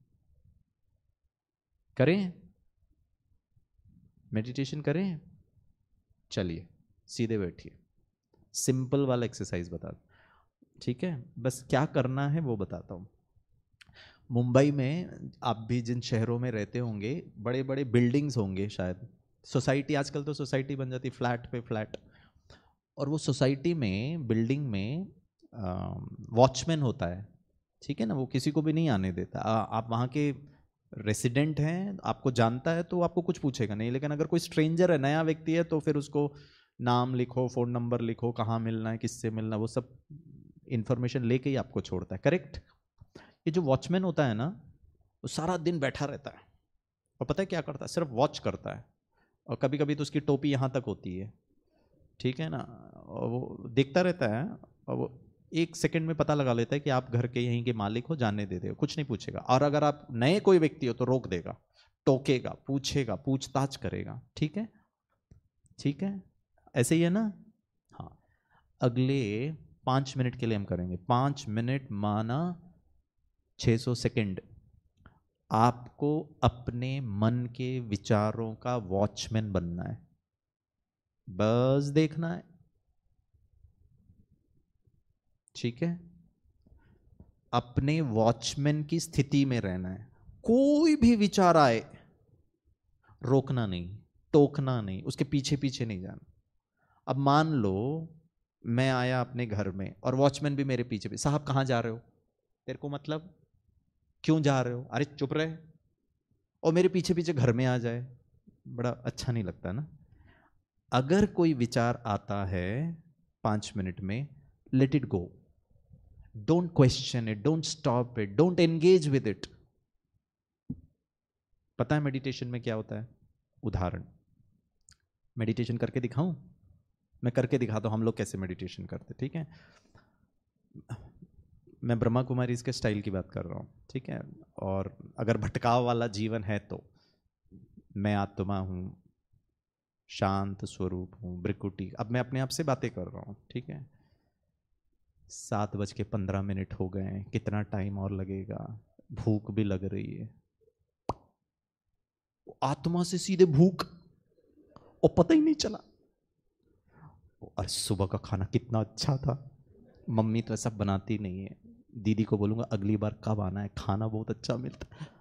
करें मेडिटेशन करें। चलिए सीधे बैठिए, सिंपल वाला एक्सरसाइज बता दो, ठीक है? बस क्या करना है वो बताता हूं। मुंबई में आप भी जिन शहरों में रहते होंगे, बड़े बड़े बिल्डिंग्स होंगे शायद, सोसाइटी, आजकल तो सोसाइटी बन जाती फ्लैट पे फ्लैट, और वो सोसाइटी में बिल्डिंग में वॉचमैन होता है, ठीक है ना, वो किसी को भी नहीं आने देता। आप वहाँ के रेसिडेंट हैं, आपको जानता है तो आपको कुछ पूछेगा नहीं, लेकिन अगर कोई स्ट्रेंजर है, नया व्यक्ति है, तो फिर उसको नाम लिखो, फ़ोन नंबर लिखो, कहाँ मिलना है, किससे मिलना है, वो सब इंफॉर्मेशन लेके ही आपको छोड़ता है, करेक्ट? ये जो वॉचमैन होता है ना, वो सारा दिन बैठा रहता है, और पता है क्या करता है? सिर्फ वॉच करता है, और कभी कभी तो उसकी टोपी यहाँ तक होती है, ठीक है ना, और वो देखता रहता है, और वो 1 सेकंड में पता लगा लेता है कि आप घर के यहीं के मालिक हो, जानने दे दे, कुछ नहीं पूछेगा। और अगर आप नए कोई व्यक्ति हो तो रोक देगा, टोकेगा, पूछेगा, पूछताछ करेगा, ठीक है? ठीक है, ऐसे ही है ना? हाँ, अगले 5 मिनट के लिए हम करेंगे, 5 मिनट माना 600 सेकंड। आपको अपने मन के विचारों का वॉचमैन बनना है, बस देखना है, ठीक है? अपने वॉचमैन की स्थिति में रहना है। कोई भी विचार आए, रोकना नहीं, टोकना नहीं, उसके पीछे पीछे नहीं जाना। अब मान लो मैं आया अपने घर में और वॉचमैन भी मेरे पीछे, साहब कहाँ जा रहे हो? तेरे को मतलब, क्यों जा रहे हो? अरे चुप रहे। और मेरे पीछे पीछे घर में आ जाए, बड़ा अच्छा नहीं लगता ना। अगर कोई विचार आता है 5 मिनट में, let it go, don't question it, don't stop it, don't engage with it. पता है मेडिटेशन में क्या होता है? उदाहरण, मेडिटेशन करके दिखाऊं? मैं करके दिखाता हूं हम लोग कैसे मेडिटेशन करते, ठीक है? मैं ब्रह्मा कुमारी इसके स्टाइल की बात कर रहा हूं, ठीक है? और अगर भटकाव वाला जीवन है तो मैं आत्मा हूं, शांत स्वरूप हूं, ब्रिकुटी। अब मैं अपने आप से बातें कर रहा हूं, ठीक है? 7:15 हो गए हैं, कितना टाइम और लगेगा? भूख भी लग रही है, आत्मा से सीधे भूख, और पता ही नहीं चला। और सुबह का खाना कितना अच्छा था, मम्मी तो ऐसा बनाती नहीं है, दीदी को बोलूंगा अगली बार कब आना है, खाना बहुत अच्छा मिलता है।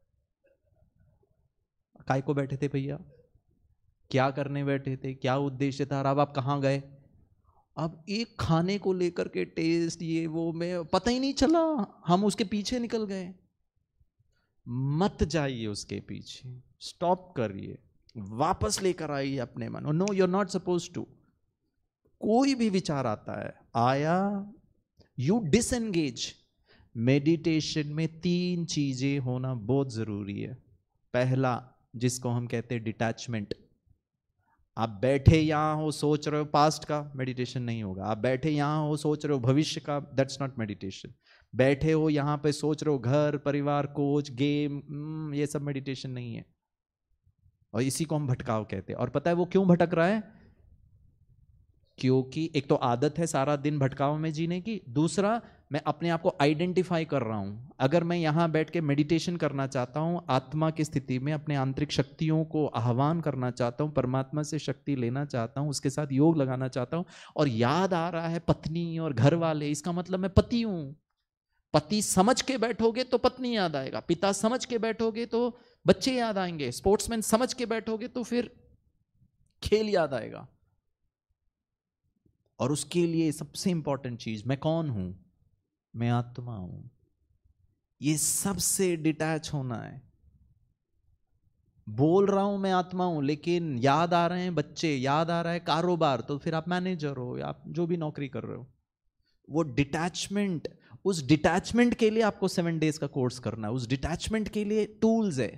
काय को बैठे थे भैया? क्या करने बैठे थे? क्या उद्देश्य था? और अब आप कहाँ गए? अब एक खाने को लेकर के टेस्ट ये वो में पता ही नहीं चला, हम उसके पीछे निकल गए। मत जाइए उसके पीछे, स्टॉप करिए, वापस लेकर आइए अपने मन। No, you are not suppose to. कोई भी विचार आता है, आया, यू डिसएंगेज। मेडिटेशन में 3 चीजें होना बहुत जरूरी है। पहला, जिसको हम कहते हैं डिटैचमेंट। आप बैठे यहां हो, सोच रहे हो पास्ट का, मेडिटेशन नहीं होगा। आप बैठे यहां हो, सोच रहे हो भविष्य का, दैट्स नॉट मेडिटेशन। बैठे हो यहां पे, सोच रहे हो घर परिवार, कोच, गेम, ये सब मेडिटेशन नहीं है। और इसी को हम भटकाव कहते हैं। और पता है वो क्यों भटक रहा है? क्योंकि एक तो आदत है सारा दिन भटकाव में जीने की, दूसरा मैं अपने आप को आइडेंटिफाई कर रहा हूं। अगर मैं यहां बैठ के मेडिटेशन करना चाहता हूं, आत्मा की स्थिति में अपने आंतरिक शक्तियों को आह्वान करना चाहता हूं, परमात्मा से शक्ति लेना चाहता हूं, उसके साथ योग लगाना चाहता हूं, और याद आ रहा है पत्नी और घर वाले, इसका मतलब मैं पति हूं, पति समझ के बैठोगे तो पत्नी याद आएगा, पिता समझ के बैठोगे तो बच्चे याद आएंगे, स्पोर्ट्समैन समझ के बैठोगे तो फिर खेल याद आएगा। और उसके लिए सबसे इंपॉर्टेंट चीज, मैं कौन हूं? मैं आत्मा हूं। ये सबसे डिटैच होना है। बोल रहा हूं मैं आत्मा हूं, लेकिन याद आ रहे हैं बच्चे, याद आ रहा है कारोबार, तो फिर आप मैनेजर हो या आप जो भी नौकरी कर रहे हो। वो डिटैचमेंट, उस डिटैचमेंट के लिए आपको 7 डेज का कोर्स करना है। उस डिटैचमेंट के लिए टूल्स है,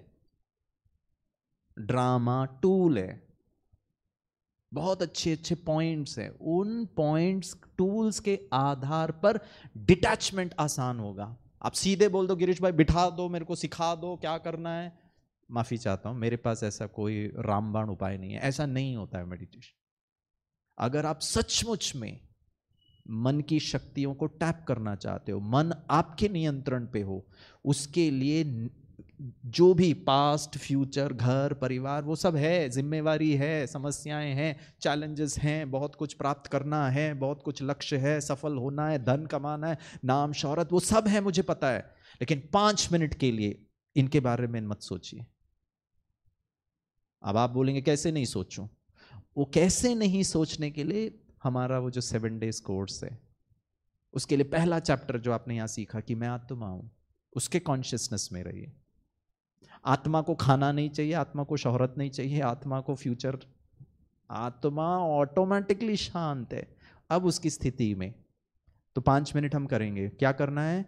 ड्रामा टूल है, बहुत अच्छे अच्छे पॉइंट्स हैं। उन पॉइंट्स टूल्स के आधार पर डिटैचमेंट आसान होगा। आप सीधे बोल दो गिरीश भाई बिठा दो, मेरे को सिखा दो क्या करना है, माफी चाहता हूं, मेरे पास ऐसा कोई रामबाण उपाय नहीं है। ऐसा नहीं होता है मेडिटेशन। अगर आप सचमुच में मन की शक्तियों को टैप करना चाहते हो, मन आपके नियंत्रण पे हो, उसके लिए जो भी पास्ट फ्यूचर घर परिवार वो सब है, जिम्मेवारी है, समस्याएं हैं, चैलेंजेस हैं, बहुत कुछ प्राप्त करना है, बहुत कुछ लक्ष्य है, सफल होना है, धन कमाना है, नाम शौहरत, वो सब है, मुझे पता है। लेकिन 5 मिनट के लिए इनके बारे में मत सोचिए। अब आप बोलेंगे कैसे नहीं सोचूं? वो कैसे नहीं सोचने के लिए हमारा वो जो 7 डेज कोर्स है, उसके लिए पहला चैप्टर जो आपने यहां सीखा कि मैं आत्मा हूं, उसके कॉन्शियसनेस में रहिए। आत्मा को खाना नहीं चाहिए, आत्मा को शोहरत नहीं चाहिए, आत्मा को फ्यूचर, आत्मा ऑटोमेटिकली शांत है। अब उसकी स्थिति में तो 5 मिनट हम करेंगे। क्या करना है?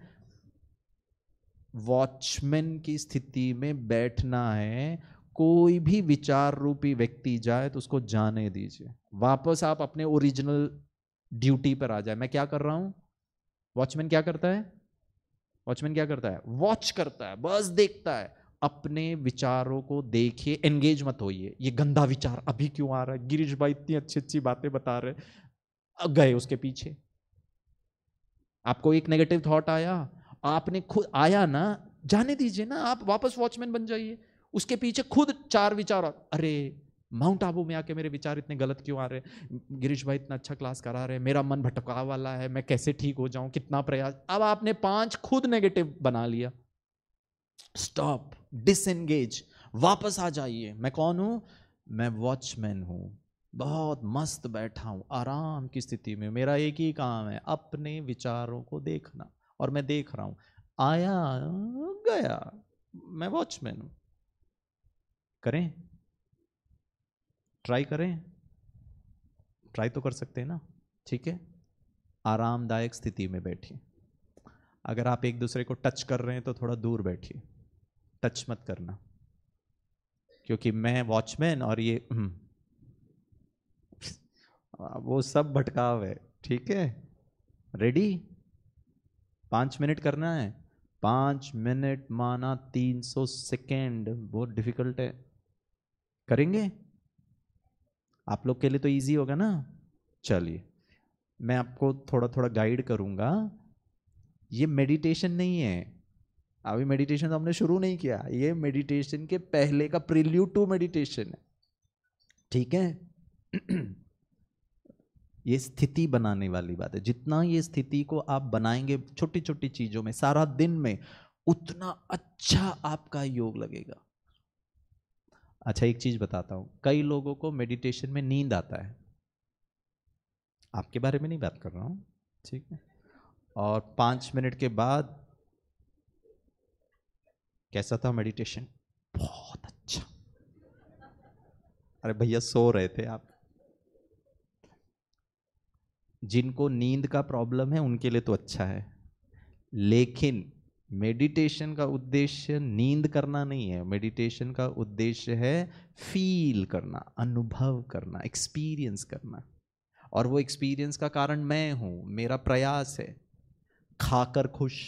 वॉचमैन की स्थिति में बैठना है। कोई भी विचार रूपी व्यक्ति जाए तो उसको जाने दीजिए, वापस आप अपने ओरिजिनल ड्यूटी पर आ जाए। मैं क्या कर रहा हूं? वॉचमैन क्या करता है? वॉचमैन क्या करता है? वॉच करता है, बस देखता है। अपने विचारों को देखिए, एंगेज मत होइए। ये गंदा विचार अभी क्यों आ रहा है, गिरीश भाई इतनी अच्छी अच्छी बातें बता रहे, अब गए उसके पीछे। आपको एक नेगेटिव थॉट आया, आपने खुद आया ना, जाने दीजिए ना, आप वापस वॉचमैन बन जाइए। उसके पीछे खुद 4 विचार, अरे माउंट आबू में आके मेरे विचार इतने गलत क्यों आ रहे, गिरीश भाई इतना अच्छा क्लास करा रहे, मेरा मन भटका वाला है, मैं कैसे ठीक हो जाऊं, कितना प्रयास। अब आपने 5 खुद नेगेटिव बना लिया। स्टॉप, डिसएंगेज, वापस आ जाइए। मैं कौन हूं? मैं वॉचमैन हूं, बहुत मस्त बैठा हूं आराम की स्थिति में। मेरा एक ही काम है, अपने विचारों को देखना, और मैं देख रहा हूं, आया गया, मैं वॉचमैन हूं। करें, ट्राई करें, ट्राई तो कर सकते हैं ना? ठीक है, आरामदायक स्थिति में बैठिए। अगर आप एक दूसरे को टच कर रहे हैं तो थोड़ा दूर बैठिए, टच मत करना, क्योंकि मैं वॉचमैन और ये वो सब भटकाव है। ठीक है, रेडी? 5 मिनट करना है। 5 मिनट माना 300 सेकेंड, बहुत डिफिकल्ट है। करेंगे? आप लोग के लिए तो इजी होगा ना? चलिए, मैं आपको थोड़ा थोड़ा गाइड करूंगा। ये मेडिटेशन नहीं है, अभी मेडिटेशन तो हमने शुरू नहीं किया, ये मेडिटेशन के पहले का प्रील्यूड टू मेडिटेशन है। ठीक है? ये स्थिति बनाने वाली बात है। जितना ये स्थिति को आप बनाएंगे छोटी छोटी चीजों में सारा दिन में, उतना अच्छा आपका योग लगेगा। अच्छा, एक चीज बताता हूं, कई लोगों को मेडिटेशन में नींद आता है। आपके बारे में नहीं बात कर रहा हूं, ठीक है? और 5 मिनट के बाद कैसा था मेडिटेशन? बहुत अच्छा। अरे भैया सो रहे थे आप। जिनको नींद का प्रॉब्लम है उनके लिए तो अच्छा है, लेकिन मेडिटेशन का उद्देश्य नींद करना नहीं है। मेडिटेशन का उद्देश्य है फील करना, अनुभव करना, एक्सपीरियंस करना। और वो एक्सपीरियंस का कारण मैं हूं, मेरा प्रयास है। खाकर खुश,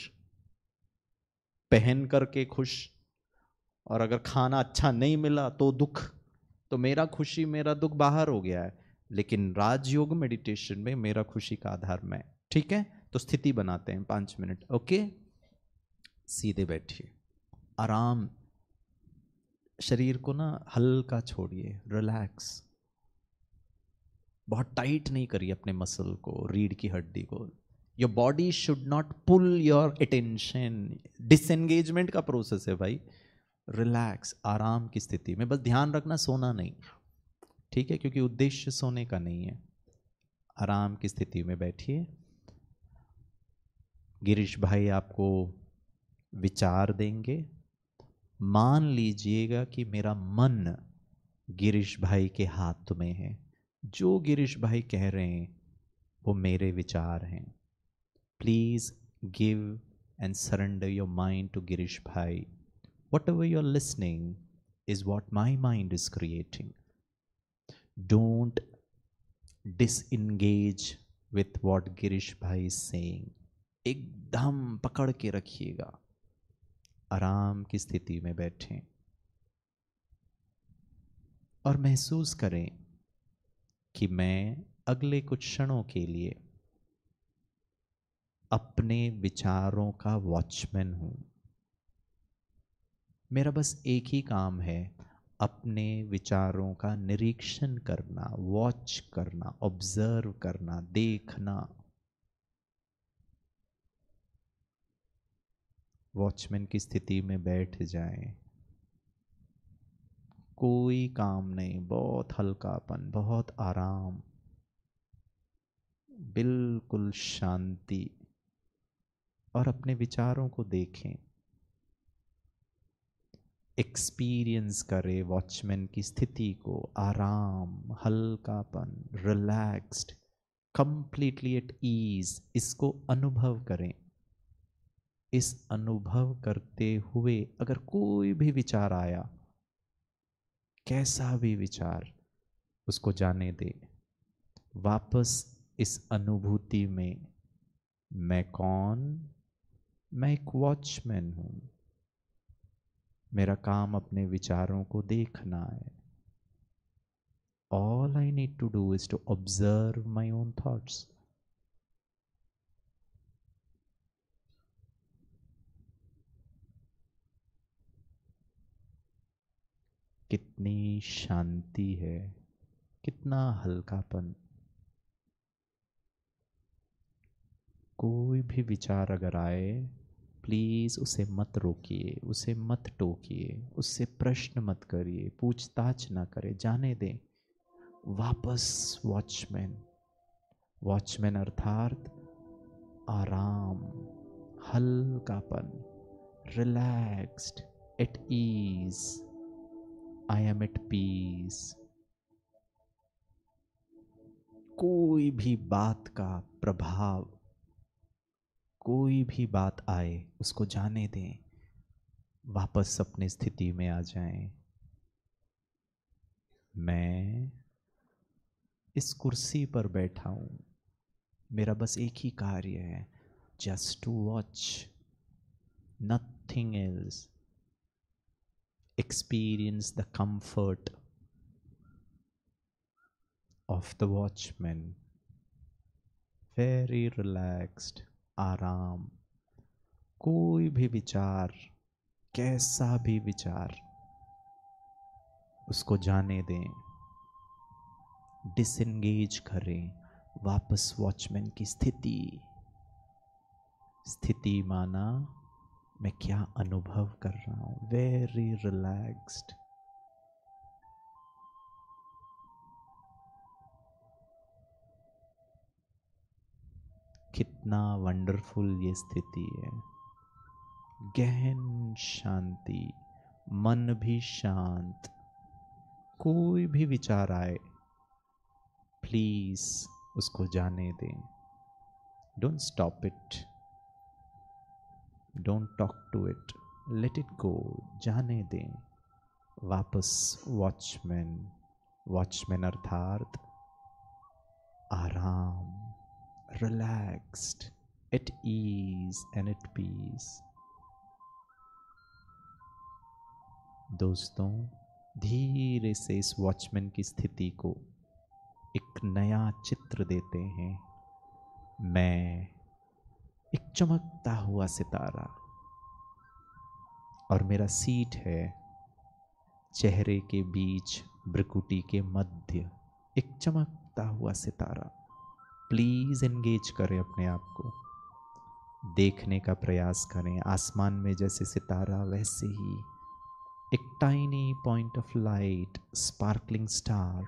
पहन करके खुश, और अगर खाना अच्छा नहीं मिला तो दुख। तो मेरा खुशी मेरा दुख बाहर हो गया है, लेकिन राजयोग मेडिटेशन में मेरा खुशी का आधार मैं। ठीक है, तो स्थिति बनाते हैं 5 मिनट। ओके, सीधे बैठिए, आराम, शरीर को ना हल्का छोड़िए, रिलैक्स। बहुत टाइट नहीं करिए अपने मसल को, रीढ़ की हड्डी को। Your body should not pull your attention. Disengagement का प्रोसेस है भाई। रिलैक्स, आराम की स्थिति में, बस ध्यान रखना सोना नहीं, ठीक है, क्योंकि उद्देश्य सोने का नहीं है। आराम की स्थिति में बैठिए। गिरीश भाई आपको विचार देंगे। मान लीजिएगा कि मेरा मन गिरीश भाई के हाथ में है, जो गिरीश भाई कह रहे हैं वो मेरे विचार हैं। Please give and surrender your mind to Girish bhai. Whatever you're listening is what my mind is creating. Don't disengage with what Girish Bhai is saying. एकदम पकड़ के रखिएगा। आराम की स्थिति में बैठें और महसूस करें कि मैं अगले कुछ क्षणों के लिए अपने विचारों का वॉचमैन हूं। मेरा बस एक ही काम है, अपने विचारों का निरीक्षण करना, वॉच करना, ऑब्जर्व करना, देखना। वॉचमैन की स्थिति में बैठ जाएं। कोई काम नहीं, बहुत हल्कापन, बहुत आराम, बिल्कुल शांति, और अपने विचारों को देखें, एक्सपीरियंस करें वॉचमैन की स्थिति को। आराम, हल्कापन, रिलैक्स्ड, कंप्लीटली एट ईज, इसको अनुभव करें। इस अनुभव करते हुए अगर कोई भी विचार आया, कैसा भी विचार, उसको जाने दे। वापस इस अनुभूति में मैं कौन? मैं एक वॉचमैन हूं। मेरा काम अपने विचारों को देखना है। All I need to do is to observe my own thoughts. कितनी शांति है, कितना हल्कापन। कोई भी विचार अगर आए, प्लीज उसे मत रोकिए, उसे मत टोकिए, उससे प्रश्न मत करिए, पूछताछ ना करें, जाने दें। वापस वॉचमैन। वॉचमैन अर्थात आराम, हल्कापन, relaxed, at ease, I am at peace. कोई भी बात का प्रभाव, कोई भी बात आए, उसको जाने दें। वापस अपनी स्थिति में आ जाएं। मैं इस कुर्सी पर बैठा हूं, मेरा बस एक ही कार्य है, just to watch, nothing else. Experience the comfort of the watchman. Very relaxed, आराम। कोई भी विचार, कैसा भी विचार, उसको जाने दें, डिसएंगेज करें। वापस वॉचमैन की स्थिति। स्थिति माना मैं क्या अनुभव कर रहा हूं। Very relaxed. कितना वंडरफुल ये स्थिति है। गहन शांति, मन भी शांत। कोई भी विचार आए, प्लीज उसको जाने दें। Don't stop it, don't talk to it, let it go, जाने दें। वापस वॉचमैन। वॉचमैन अर्थात आराम, relaxed, at ease and at peace. दोस्तों, धीरे से इस वॉचमैन की स्थिति को एक नया चित्र देते हैं। मैं एक चमकता हुआ सितारा, और मेरा सीट है चेहरे के बीच, भ्रुकुटी के मध्य, एक चमकता हुआ सितारा। प्लीज एंगेज करें अपने आप को। देखने का प्रयास करें। आसमान में जैसे सितारा, वैसे ही एक tiny point of light, sparkling star.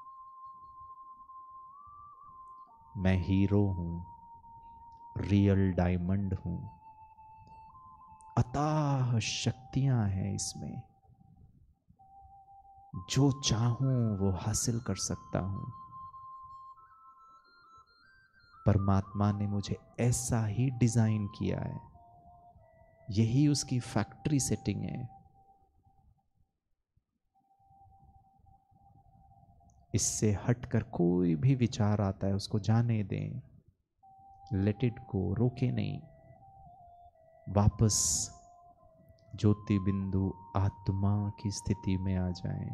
मैं हीरो हूं, रियल डायमंड हूं। अथाह शक्तियां हैं इसमें, जो चाहूं वो हासिल कर सकता हूं। परमात्मा ने मुझे ऐसा ही डिजाइन किया है, यही उसकी फैक्ट्री सेटिंग है। इससे हटकर कोई भी विचार आता है उसको जाने दें, लेट इट गो, रोके नहीं। वापस ज्योति बिंदु आत्मा की स्थिति में आ जाएं।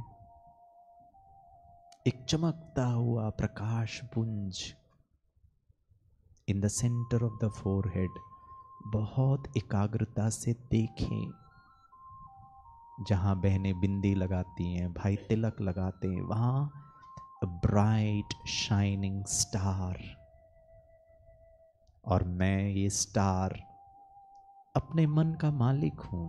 एक चमकता हुआ प्रकाश पुंज in the centre of the forehead. बहुत एकाग्रता से देखें। जहां बहनें बिंदी लगाती हैं, भाई तिलक लगाते हैं, वहां ब्राइट शाइनिंग स्टार। और मैं ये स्टार अपने मन का मालिक हूं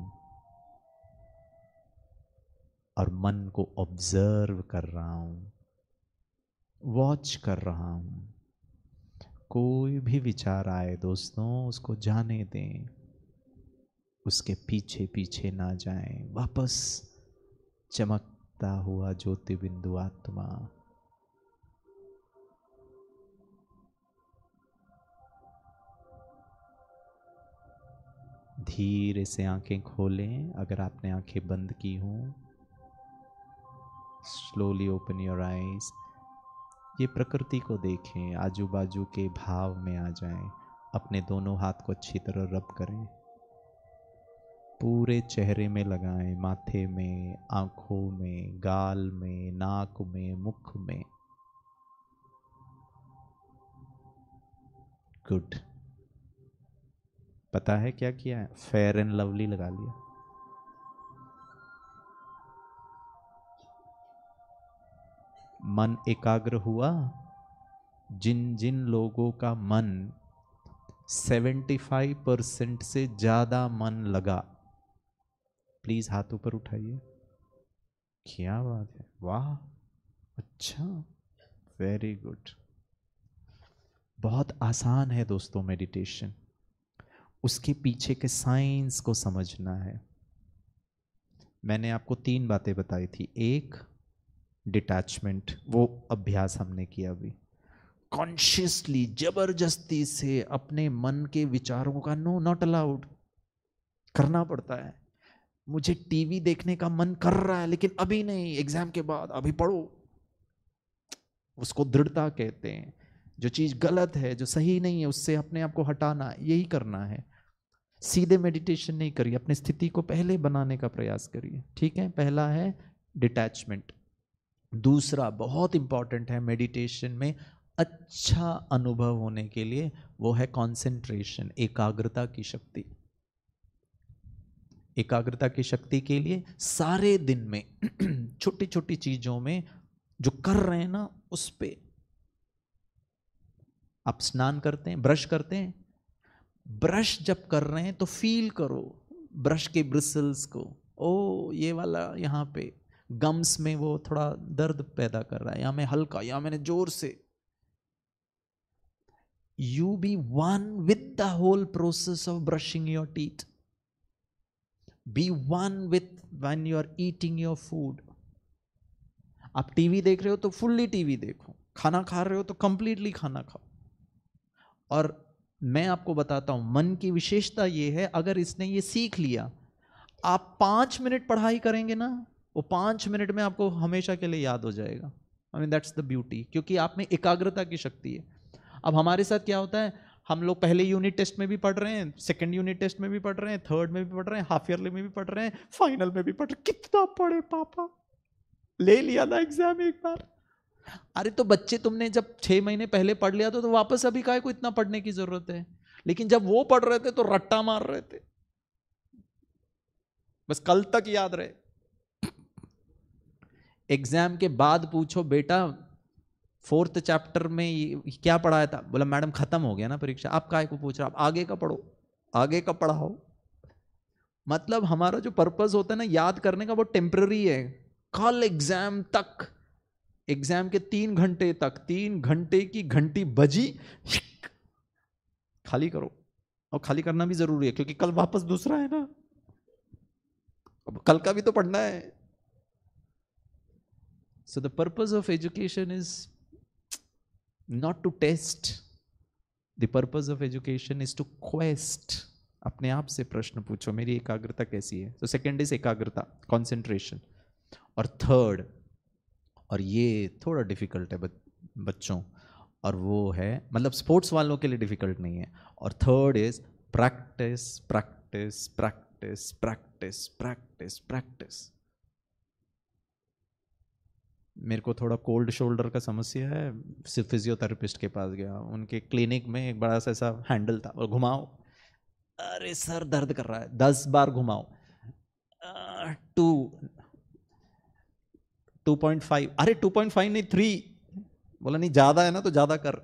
और मन को ऑब्जर्व कर रहा हूं, वॉच कर रहा हूं। कोई भी विचार आए दोस्तों, उसको जाने दें, उसके पीछे पीछे ना जाएं। वापस चमकता हुआ ज्योति बिंदु आत्मा। धीरे से आंखें खोलें। अगर आपने आंखें बंद की हों, स्लोली ओपन योर आईज। ये प्रकृति को देखें, आजू बाजू के भाव में आ जाएं। अपने दोनों हाथ को अच्छी तरह रब करें, पूरे चेहरे में लगाएं, माथे में, आंखों में, गाल में, नाक में, मुख में। गुड। पता है क्या किया है? फेयर एंड लवली लगा लिया। मन एकाग्र हुआ। जिन जिन लोगों का मन 75% से ज्यादा मन लगा, प्लीज हाथ ऊपर उठाइए। क्या बात है, वाह, अच्छा, वेरी गुड। बहुत आसान है दोस्तों मेडिटेशन। उसके पीछे के साइंस को समझना है। मैंने आपको 3 बातें बताई थी। एक, डिटैचमेंट, वो अभ्यास हमने किया अभी। कॉन्शियसली जबरदस्ती से अपने मन के विचारों का नो, नॉट अलाउड करना पड़ता है। मुझे टीवी देखने का मन कर रहा है लेकिन अभी नहीं, एग्जाम के बाद, अभी पढ़ो। उसको दृढ़ता कहते हैं। जो चीज गलत है, जो सही नहीं है, उससे अपने आप को हटाना, यही करना है। सीधे मेडिटेशन नहीं करिए, अपनी स्थिति को पहले बनाने का प्रयास करिए। ठीक है, पहला है डिटैचमेंट। दूसरा बहुत इंपॉर्टेंट है मेडिटेशन में अच्छा अनुभव होने के लिए, वो है कंसंट्रेशन, एकाग्रता की शक्ति। एकाग्रता की शक्ति के लिए सारे दिन में छोटी छोटी चीजों में जो कर रहे हैं ना, उस पे आप स्नान करते हैं, ब्रश करते हैं, ब्रश जब कर रहे हैं तो फील करो ब्रश के ब्रिसल्स को। ओ, ये वाला यहाँ पे गम्स में वो थोड़ा दर्द पैदा कर रहा है, यहां में हल्का, यहां मैंने जोर से। You be one with the whole process of brushing your teeth. Be one with when you are eating your food. आप टीवी देख रहे हो तो फुल्ली टीवी देखो, खाना खा रहे हो तो कंप्लीटली खाना खाओ। और मैं आपको बताता हूं, मन की विशेषता यह है, अगर इसने ये सीख लिया, आप 5 मिनट पढ़ाई करेंगे ना, वो 5 मिनट में आपको हमेशा के लिए याद हो जाएगा। I mean that's the beauty, क्योंकि आप में एकाग्रता की शक्ति है। अब हमारे साथ क्या होता है, हम लोग पहले यूनिट टेस्ट में भी पढ़ रहे हैं, सेकंड यूनिट टेस्ट में भी पढ़ रहे हैं, थर्ड में भी पढ़ रहे हैं, हाफ ईयरली में भी पढ़ रहे हैं, फाइनल में भी पढ़ रहे हैं। कितना पढ़े पापा, ले लिया ना एग्जाम एक बार। अरे तो बच्चे, तुमने जब 6 महीने पहले पढ़ लिया तो वापस अभी काहे को इतना पढ़ने की जरूरत है। लेकिन जब वो पढ़ रहे थे तो रट्टा मार रहे थे, बस कल तक याद रहे। एग्जाम के बाद पूछो, बेटा 4th चैप्टर में क्या पढ़ाया था, बोला मैडम खत्म हो गया ना परीक्षा, आप काहे को पूछ रहे, आप आगे का पढ़ो। आगे का पढ़ाओ। मतलब हमारा जो पर्पस होता है ना याद करने का, वो टेम्पररी है। कल एग्जाम तक, एग्जाम के 3 घंटे तक, 3 घंटे की घंटी बजी, खाली करो। और खाली करना भी जरूरी है क्योंकि कल वापस दूसरा है ना, अब कल का भी तो पढ़ना है। So the purpose of education is not to test, the purpose of education is to quest. अपने आप से प्रश्न पूछो, मेरी एकाग्रता कैसी है। तो सेकेंड इज एकाग्रता, कॉन्सेंट्रेशन। और थर्ड, और ये थोड़ा डिफिकल्ट है बच्चों, और वो है, मतलब स्पोर्ट्स वालों के लिए डिफिकल्ट नहीं है। और third is practice, practice, practice, practice, practice, practice. मेरे को थोड़ा कोल्ड शोल्डर का समस्या है, सिर्फ फिजियोथेरेपिस्ट के पास गया, उनके क्लिनिक में एक बड़ा सा ऐसा हैंडल था, और घुमाओ, अरे सर दर्द कर रहा है, 10 बार घुमाओ, 2.5, अरे 2.5 नहीं 3, बोला नहीं ज्यादा है ना तो ज्यादा कर।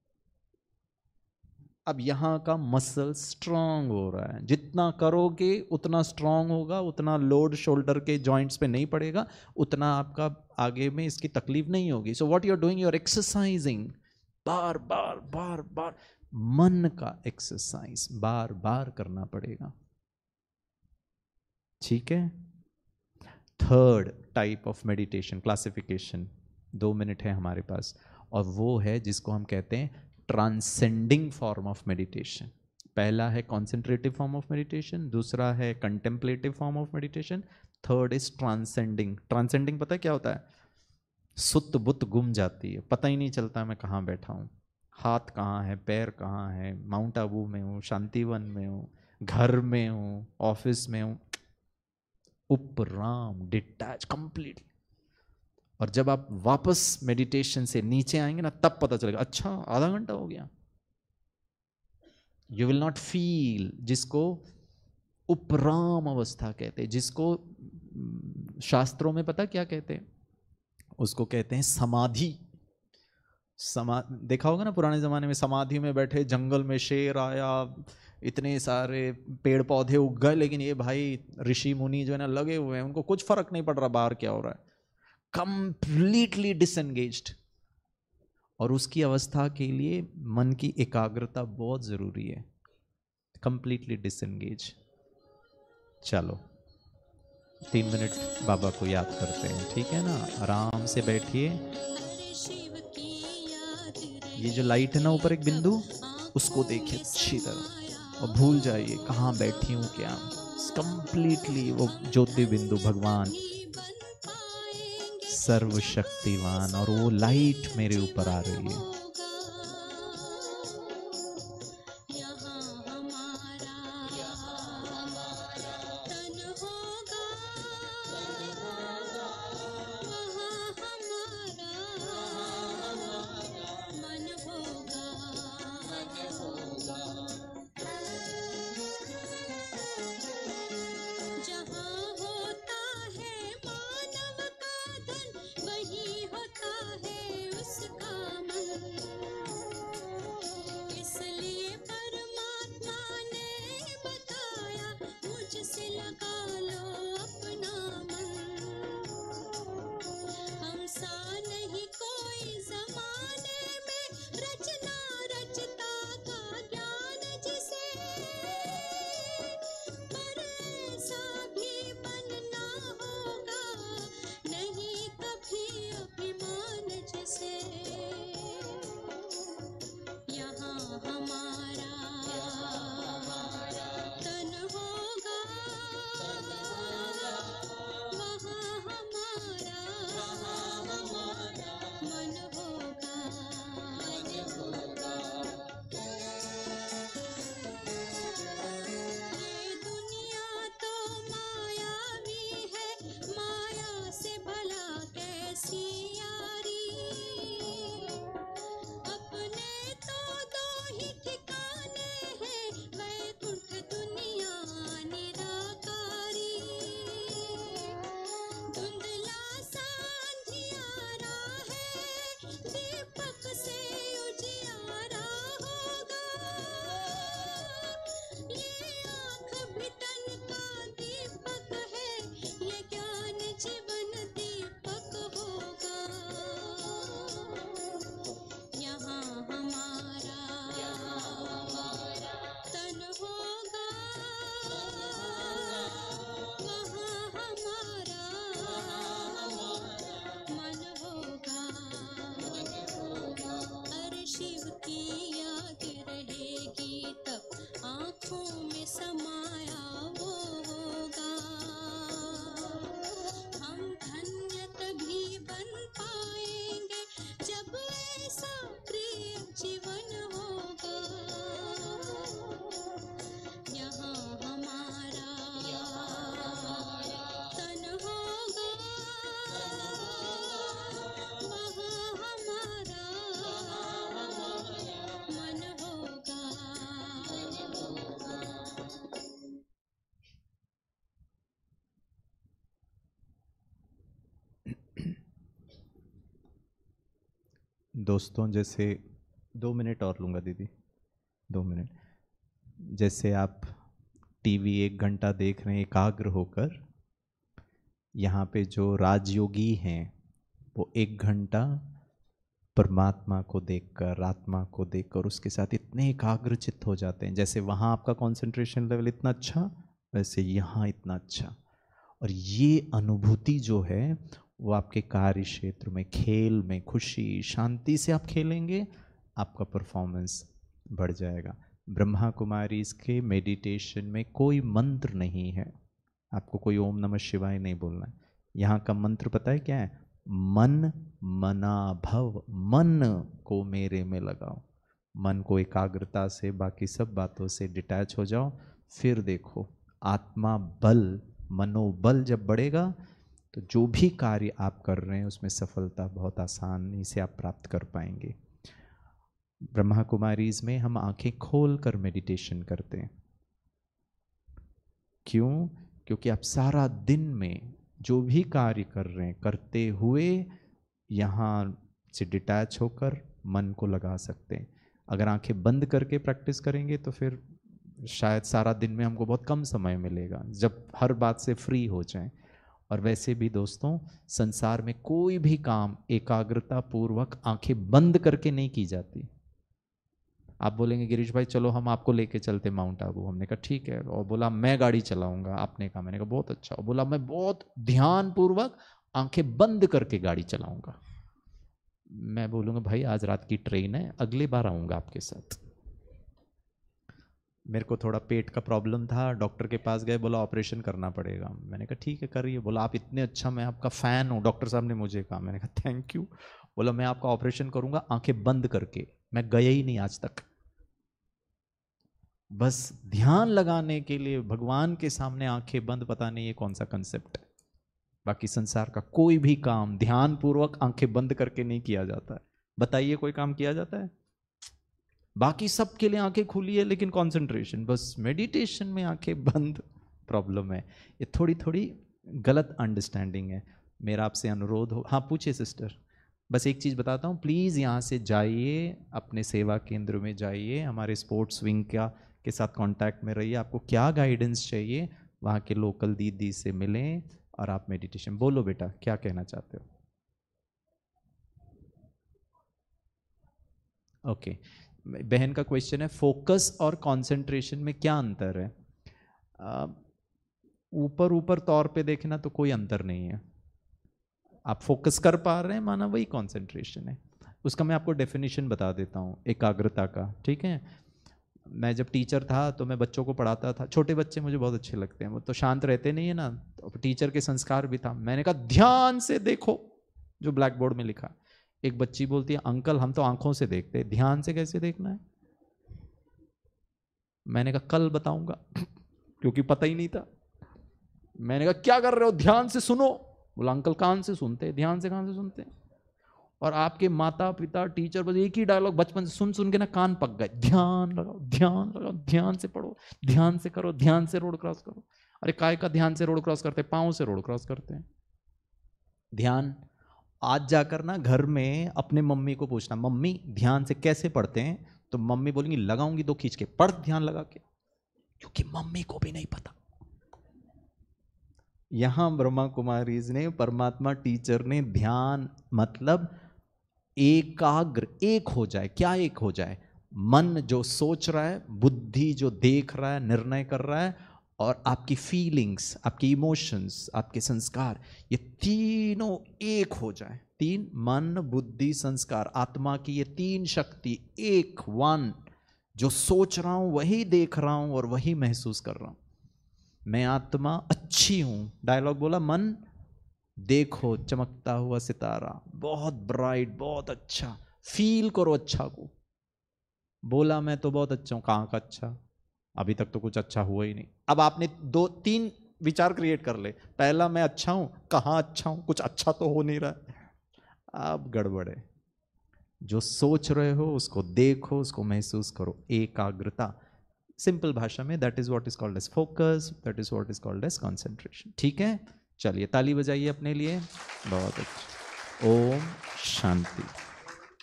अब यहां का मसल स्ट्रांग हो रहा है, जितना करोगे उतना स्ट्रांग होगा, उतना लोड शोल्डर के जॉइंट्स पे नहीं पड़ेगा, उतना आपका आगे में इसकी तकलीफ नहीं होगी। So what you are doing, you are exercising, बार बार बार बार, मन का एक्सरसाइज बार बार करना पड़ेगा। ठीक है। Third type of meditation classification, 2 minute है हमारे पास, और वो है जिसको हम कहते हैं ट्रांसेंडिंग फॉर्म ऑफ मेडिटेशन। पहला है कॉन्सेंट्रेटिव फॉर्म ऑफ मेडिटेशन, दूसरा है contemplative form of meditation, third is transcending. Transcending पता है क्या होता है? सुत बुत गुम जाती है, पता ही नहीं चलता मैं कहाँ बैठा हूँ, हाथ कहाँ है, पैर कहाँ है, माउंट आबू में हूँ, शांतिवन में हूँ, घर में हूँ, ऑफिस में हूँ, उपराम, डिटैच कंप्लीटली। और जब आप वापस मेडिटेशन से नीचे आएंगे ना, तब पता चलेगा अच्छा आधा घंटा हो गया। यू विल नॉट फील, जिसको उपराम अवस्था कहते हैं, जिसको शास्त्रों में पता क्या कहते हैं, उसको कहते हैं समाधि। देखा होगा ना पुराने जमाने में, समाधि में बैठे, जंगल में शेर आया, इतने सारे पेड़ पौधे उग गए, लेकिन ये भाई ऋषि मुनि जो है ना लगे हुए हैं, उनको कुछ फर्क नहीं पड़ रहा बाहर क्या हो रहा है, कंप्लीटली डिसएंगेज्ड। और उसकी अवस्था के लिए मन की एकाग्रता बहुत जरूरी है, कंप्लीटली डिसएंगेज। चलो 3 मिनट बाबा को याद करते हैं, ठीक है ना। आराम से बैठिए। ये जो लाइट है ना ऊपर एक बिंदु, उसको देखिए अच्छी तरह और भूल जाइए कहाँ बैठी हूँ क्या। कंप्लीटली वो ज्योति बिंदु भगवान सर्वशक्तिवान, और वो लाइट मेरे ऊपर आ रही है। दोस्तों, जैसे 2 मिनट और लूँगा दीदी, 2 मिनट। जैसे आप टीवी 1 घंटा देख रहे हैं एकाग्र होकर, यहाँ पे जो राजयोगी हैं वो 1 घंटा परमात्मा को देखकर, आत्मा को देखकर उसके साथ इतने एकाग्रचित्त हो जाते हैं। जैसे वहाँ आपका कंसंट्रेशन लेवल इतना अच्छा, वैसे यहाँ इतना अच्छा। और ये अनुभूति जो है वो आपके कार्य क्षेत्र में, खेल में, खुशी शांति से आप खेलेंगे, आपका परफॉर्मेंस बढ़ जाएगा। ब्रह्मा कुमारी इसके मेडिटेशन में कोई मंत्र नहीं है, आपको कोई ओम नमः शिवाय नहीं बोलना है। यहाँ का मंत्र पता है क्या है? मन मना भव, मन को मेरे में लगाओ, मन को एकाग्रता से बाकी सब बातों से डिटैच हो जाओ। फिर देखो आत्मा बल, मनोबल जब बढ़ेगा तो जो भी कार्य आप कर रहे हैं उसमें सफलता बहुत आसानी से आप प्राप्त कर पाएंगे। ब्रह्मा कुमारीज में हम आंखें खोल कर मेडिटेशन करते हैं। क्यों? क्योंकि आप सारा दिन में जो भी कार्य कर रहे हैं, करते हुए यहाँ से डिटैच होकर मन को लगा सकते हैं। अगर आंखें बंद करके प्रैक्टिस करेंगे तो फिर शायद सारा दिन में हमको बहुत कम समय मिलेगा जब हर बात से फ्री हो जाएं। और वैसे भी दोस्तों, संसार में कोई भी काम एकाग्रता पूर्वक आंखें बंद करके नहीं की जाती। आप बोलेंगे गिरीश भाई चलो हम आपको लेके चलते माउंट आबू। हमने कहा ठीक है। और बोला मैं गाड़ी चलाऊंगा। आपने कहा, मैंने कहा बहुत अच्छा। और बोला मैं बहुत ध्यान पूर्वक आंखें बंद करके गाड़ी चलाऊंगा। मैं बोलूंगा भाई आज रात की ट्रेन है, अगली बार आऊंगा आपके साथ। मेरे को थोड़ा पेट का प्रॉब्लम था, डॉक्टर के पास गए, बोला ऑपरेशन करना पड़ेगा। मैंने कहा ठीक है करिए। बोला आप इतने अच्छा, मैं आपका फ़ैन हूँ, डॉक्टर साहब ने मुझे कहा। मैंने कहा थैंक यू। बोला मैं आपका ऑपरेशन करूँगा आंखें बंद करके। मैं गया ही नहीं आज तक, बस ध्यान लगाने के लिए भगवान के सामने आंखें बंद। पता नहीं ये कौन सा कंसेप्ट है। बाकी संसार का कोई भी काम ध्यान पूर्वक आंखें बंद करके नहीं किया जाता है। बताइए कोई काम किया जाता है? बाकी सब के लिए आंखें खुली है लेकिन कंसंट्रेशन, बस मेडिटेशन में आंखें बंद प्रॉब्लम है। ये थोड़ी थोड़ी गलत अंडरस्टैंडिंग है। मेरा आपसे अनुरोध हो, हाँ पूछिए सिस्टर। बस एक चीज़ बताता हूँ, प्लीज़ यहाँ से जाइए, अपने सेवा केंद्र में जाइए, हमारे स्पोर्ट्स विंग के साथ कांटेक्ट में रहिए। आपको क्या गाइडेंस चाहिए वहाँ के लोकल दीदी से मिलें और आप मेडिटेशन। बोलो बेटा क्या कहना चाहते हो? ओके बहन का क्वेश्चन है फोकस और कंसंट्रेशन में क्या अंतर है? ऊपर ऊपर तौर पे देखना तो कोई अंतर नहीं है। आप फोकस कर पा रहे हैं माना वही कंसंट्रेशन है। उसका मैं आपको डेफिनेशन बता देता हूँ एकाग्रता का, ठीक है? मैं जब टीचर था तो मैं बच्चों को पढ़ाता था। छोटे बच्चे मुझे बहुत अच्छे लगते हैं, वो तो शांत रहते नहीं है ना, तो टीचर के संस्कार भी था। मैंने कहा ध्यान से देखो जो ब्लैक बोर्ड में लिखा। एक बच्ची बोलती है अंकल हम तो आंखों से देखते हैं, ध्यान से कैसे देखना है? मैंने कहा कल बताऊंगा क्योंकि पता ही नहीं था। मैंने कहा क्या कर रहे हो? ध्यान से सुनो। बोला अंकल कान से सुनते, ध्यान से कहां से सुनते? और आपके माता पिता टीचर बस एक ही डायलॉग बचपन से सुन सुन के ना कान पक गए, ध्यान लगाओ, ध्यान लगाओ, ध्यान से पढ़ो, ध्यान से करो, ध्यान से रोड क्रॉस करो। अरे काय का ध्यान से रोड क्रॉस करते? पांव से रोड क्रॉस करते हैं। ध्यान आज जाकर ना घर में अपने मम्मी को पूछना, मम्मी ध्यान से कैसे पढ़ते हैं? तो मम्मी बोलेंगी लगाऊंगी 2 खींच के, पढ़ ध्यान लगा के, क्योंकि मम्मी को भी नहीं पता। यहां ब्रह्मा कुमारीज ने, परमात्मा टीचर ने, ध्यान मतलब एकाग्र, एक हो जाए। क्या एक हो जाए? मन जो सोच रहा है, बुद्धि जो देख रहा है, निर्णय कर रहा है, और आपकी फीलिंग्स, आपकी इमोशंस, आपके संस्कार, ये तीनों एक हो जाए। 3 मन बुद्धि संस्कार, आत्मा की ये 3 शक्ति एक, वन। जो सोच रहा हूं वही देख रहा हूं और वही महसूस कर रहा हूं। मैं आत्मा अच्छी हूं, डायलॉग बोला, मन देखो चमकता हुआ सितारा, बहुत ब्राइट, बहुत अच्छा, फील करो अच्छा को। बोला मैं तो बहुत अच्छा हूं, कहां का अच्छा? अभी तक तो कुछ अच्छा हुआ ही नहीं। अब आपने 2-3 विचार क्रिएट कर ले। पहला मैं अच्छा हूं, कहां अच्छा हूं? कुछ अच्छा तो हो नहीं रहा। अब गड़बड़ है। जो सोच रहे हो उसको देखो, उसको महसूस करो। एकाग्रता, सिंपल भाषा में that is what is called as focus, that is what is called as concentration. ठीक है, चलिए ताली बजाइए अपने लिए। बहुत अच्छा। ओम शांति।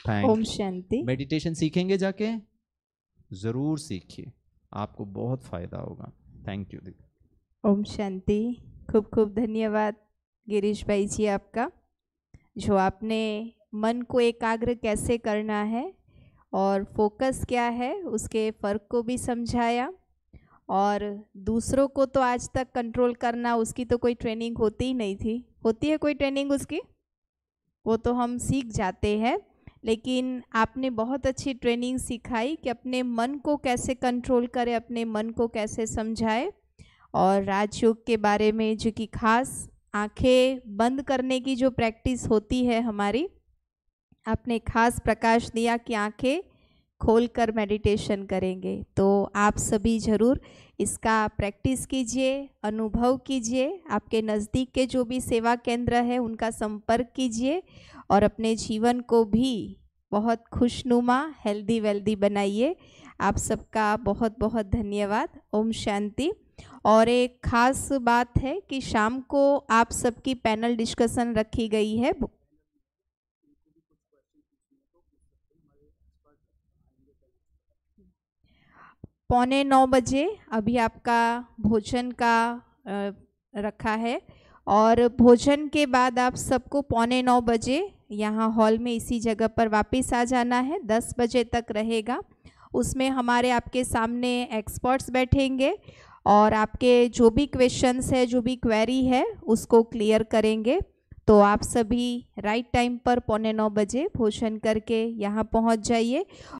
थैंक ओम यू। शांति। मेडिटेशन सीखेंगे जाके, जरूर सीखिए, आपको बहुत फायदा होगा। थैंक यू दीदी। ओम शांति। खूब खूब धन्यवाद गिरीश भाई जी आपका, जो आपने मन को एकाग्र कैसे करना है और फोकस क्या है उसके फ़र्क को भी समझाया। और दूसरों को तो आज तक कंट्रोल करना, उसकी तो कोई ट्रेनिंग होती ही नहीं थी। होती है कोई ट्रेनिंग उसकी? वो तो हम सीख जाते हैं। लेकिन आपने बहुत अच्छी ट्रेनिंग सिखाई कि अपने मन को कैसे कंट्रोल करें, अपने मन को कैसे समझाए। और राजयोग के बारे में जो कि खास आंखें बंद करने की जो प्रैक्टिस होती है हमारी, आपने खास प्रकाश दिया कि आंखें खोलकर मेडिटेशन करेंगे। तो आप सभी ज़रूर इसका प्रैक्टिस कीजिए, अनुभव कीजिए। आपके नज़दीक के जो भी सेवा केंद्र है उनका संपर्क कीजिए और अपने जीवन को भी बहुत खुशनुमा, हेल्दी वेल्दी बनाइए। आप सबका बहुत बहुत धन्यवाद। ओम शांति। और एक खास बात है कि शाम को आप सबकी पैनल डिस्कशन रखी गई है। 8:45 बजे अभी आपका भोजन का रखा है। और भोजन के बाद आप सबको 8:45 बजे यहाँ हॉल में इसी जगह पर वापस आ जाना है। 10 बजे तक रहेगा। उसमें हमारे आपके सामने एक्सपर्ट्स बैठेंगे और आपके जो भी क्वेश्चंस है, जो भी क्वेरी है उसको क्लियर करेंगे। तो आप सभी राइट टाइम पर 8:45 बजे भोजन करके यहाँ पहुँच जाइए।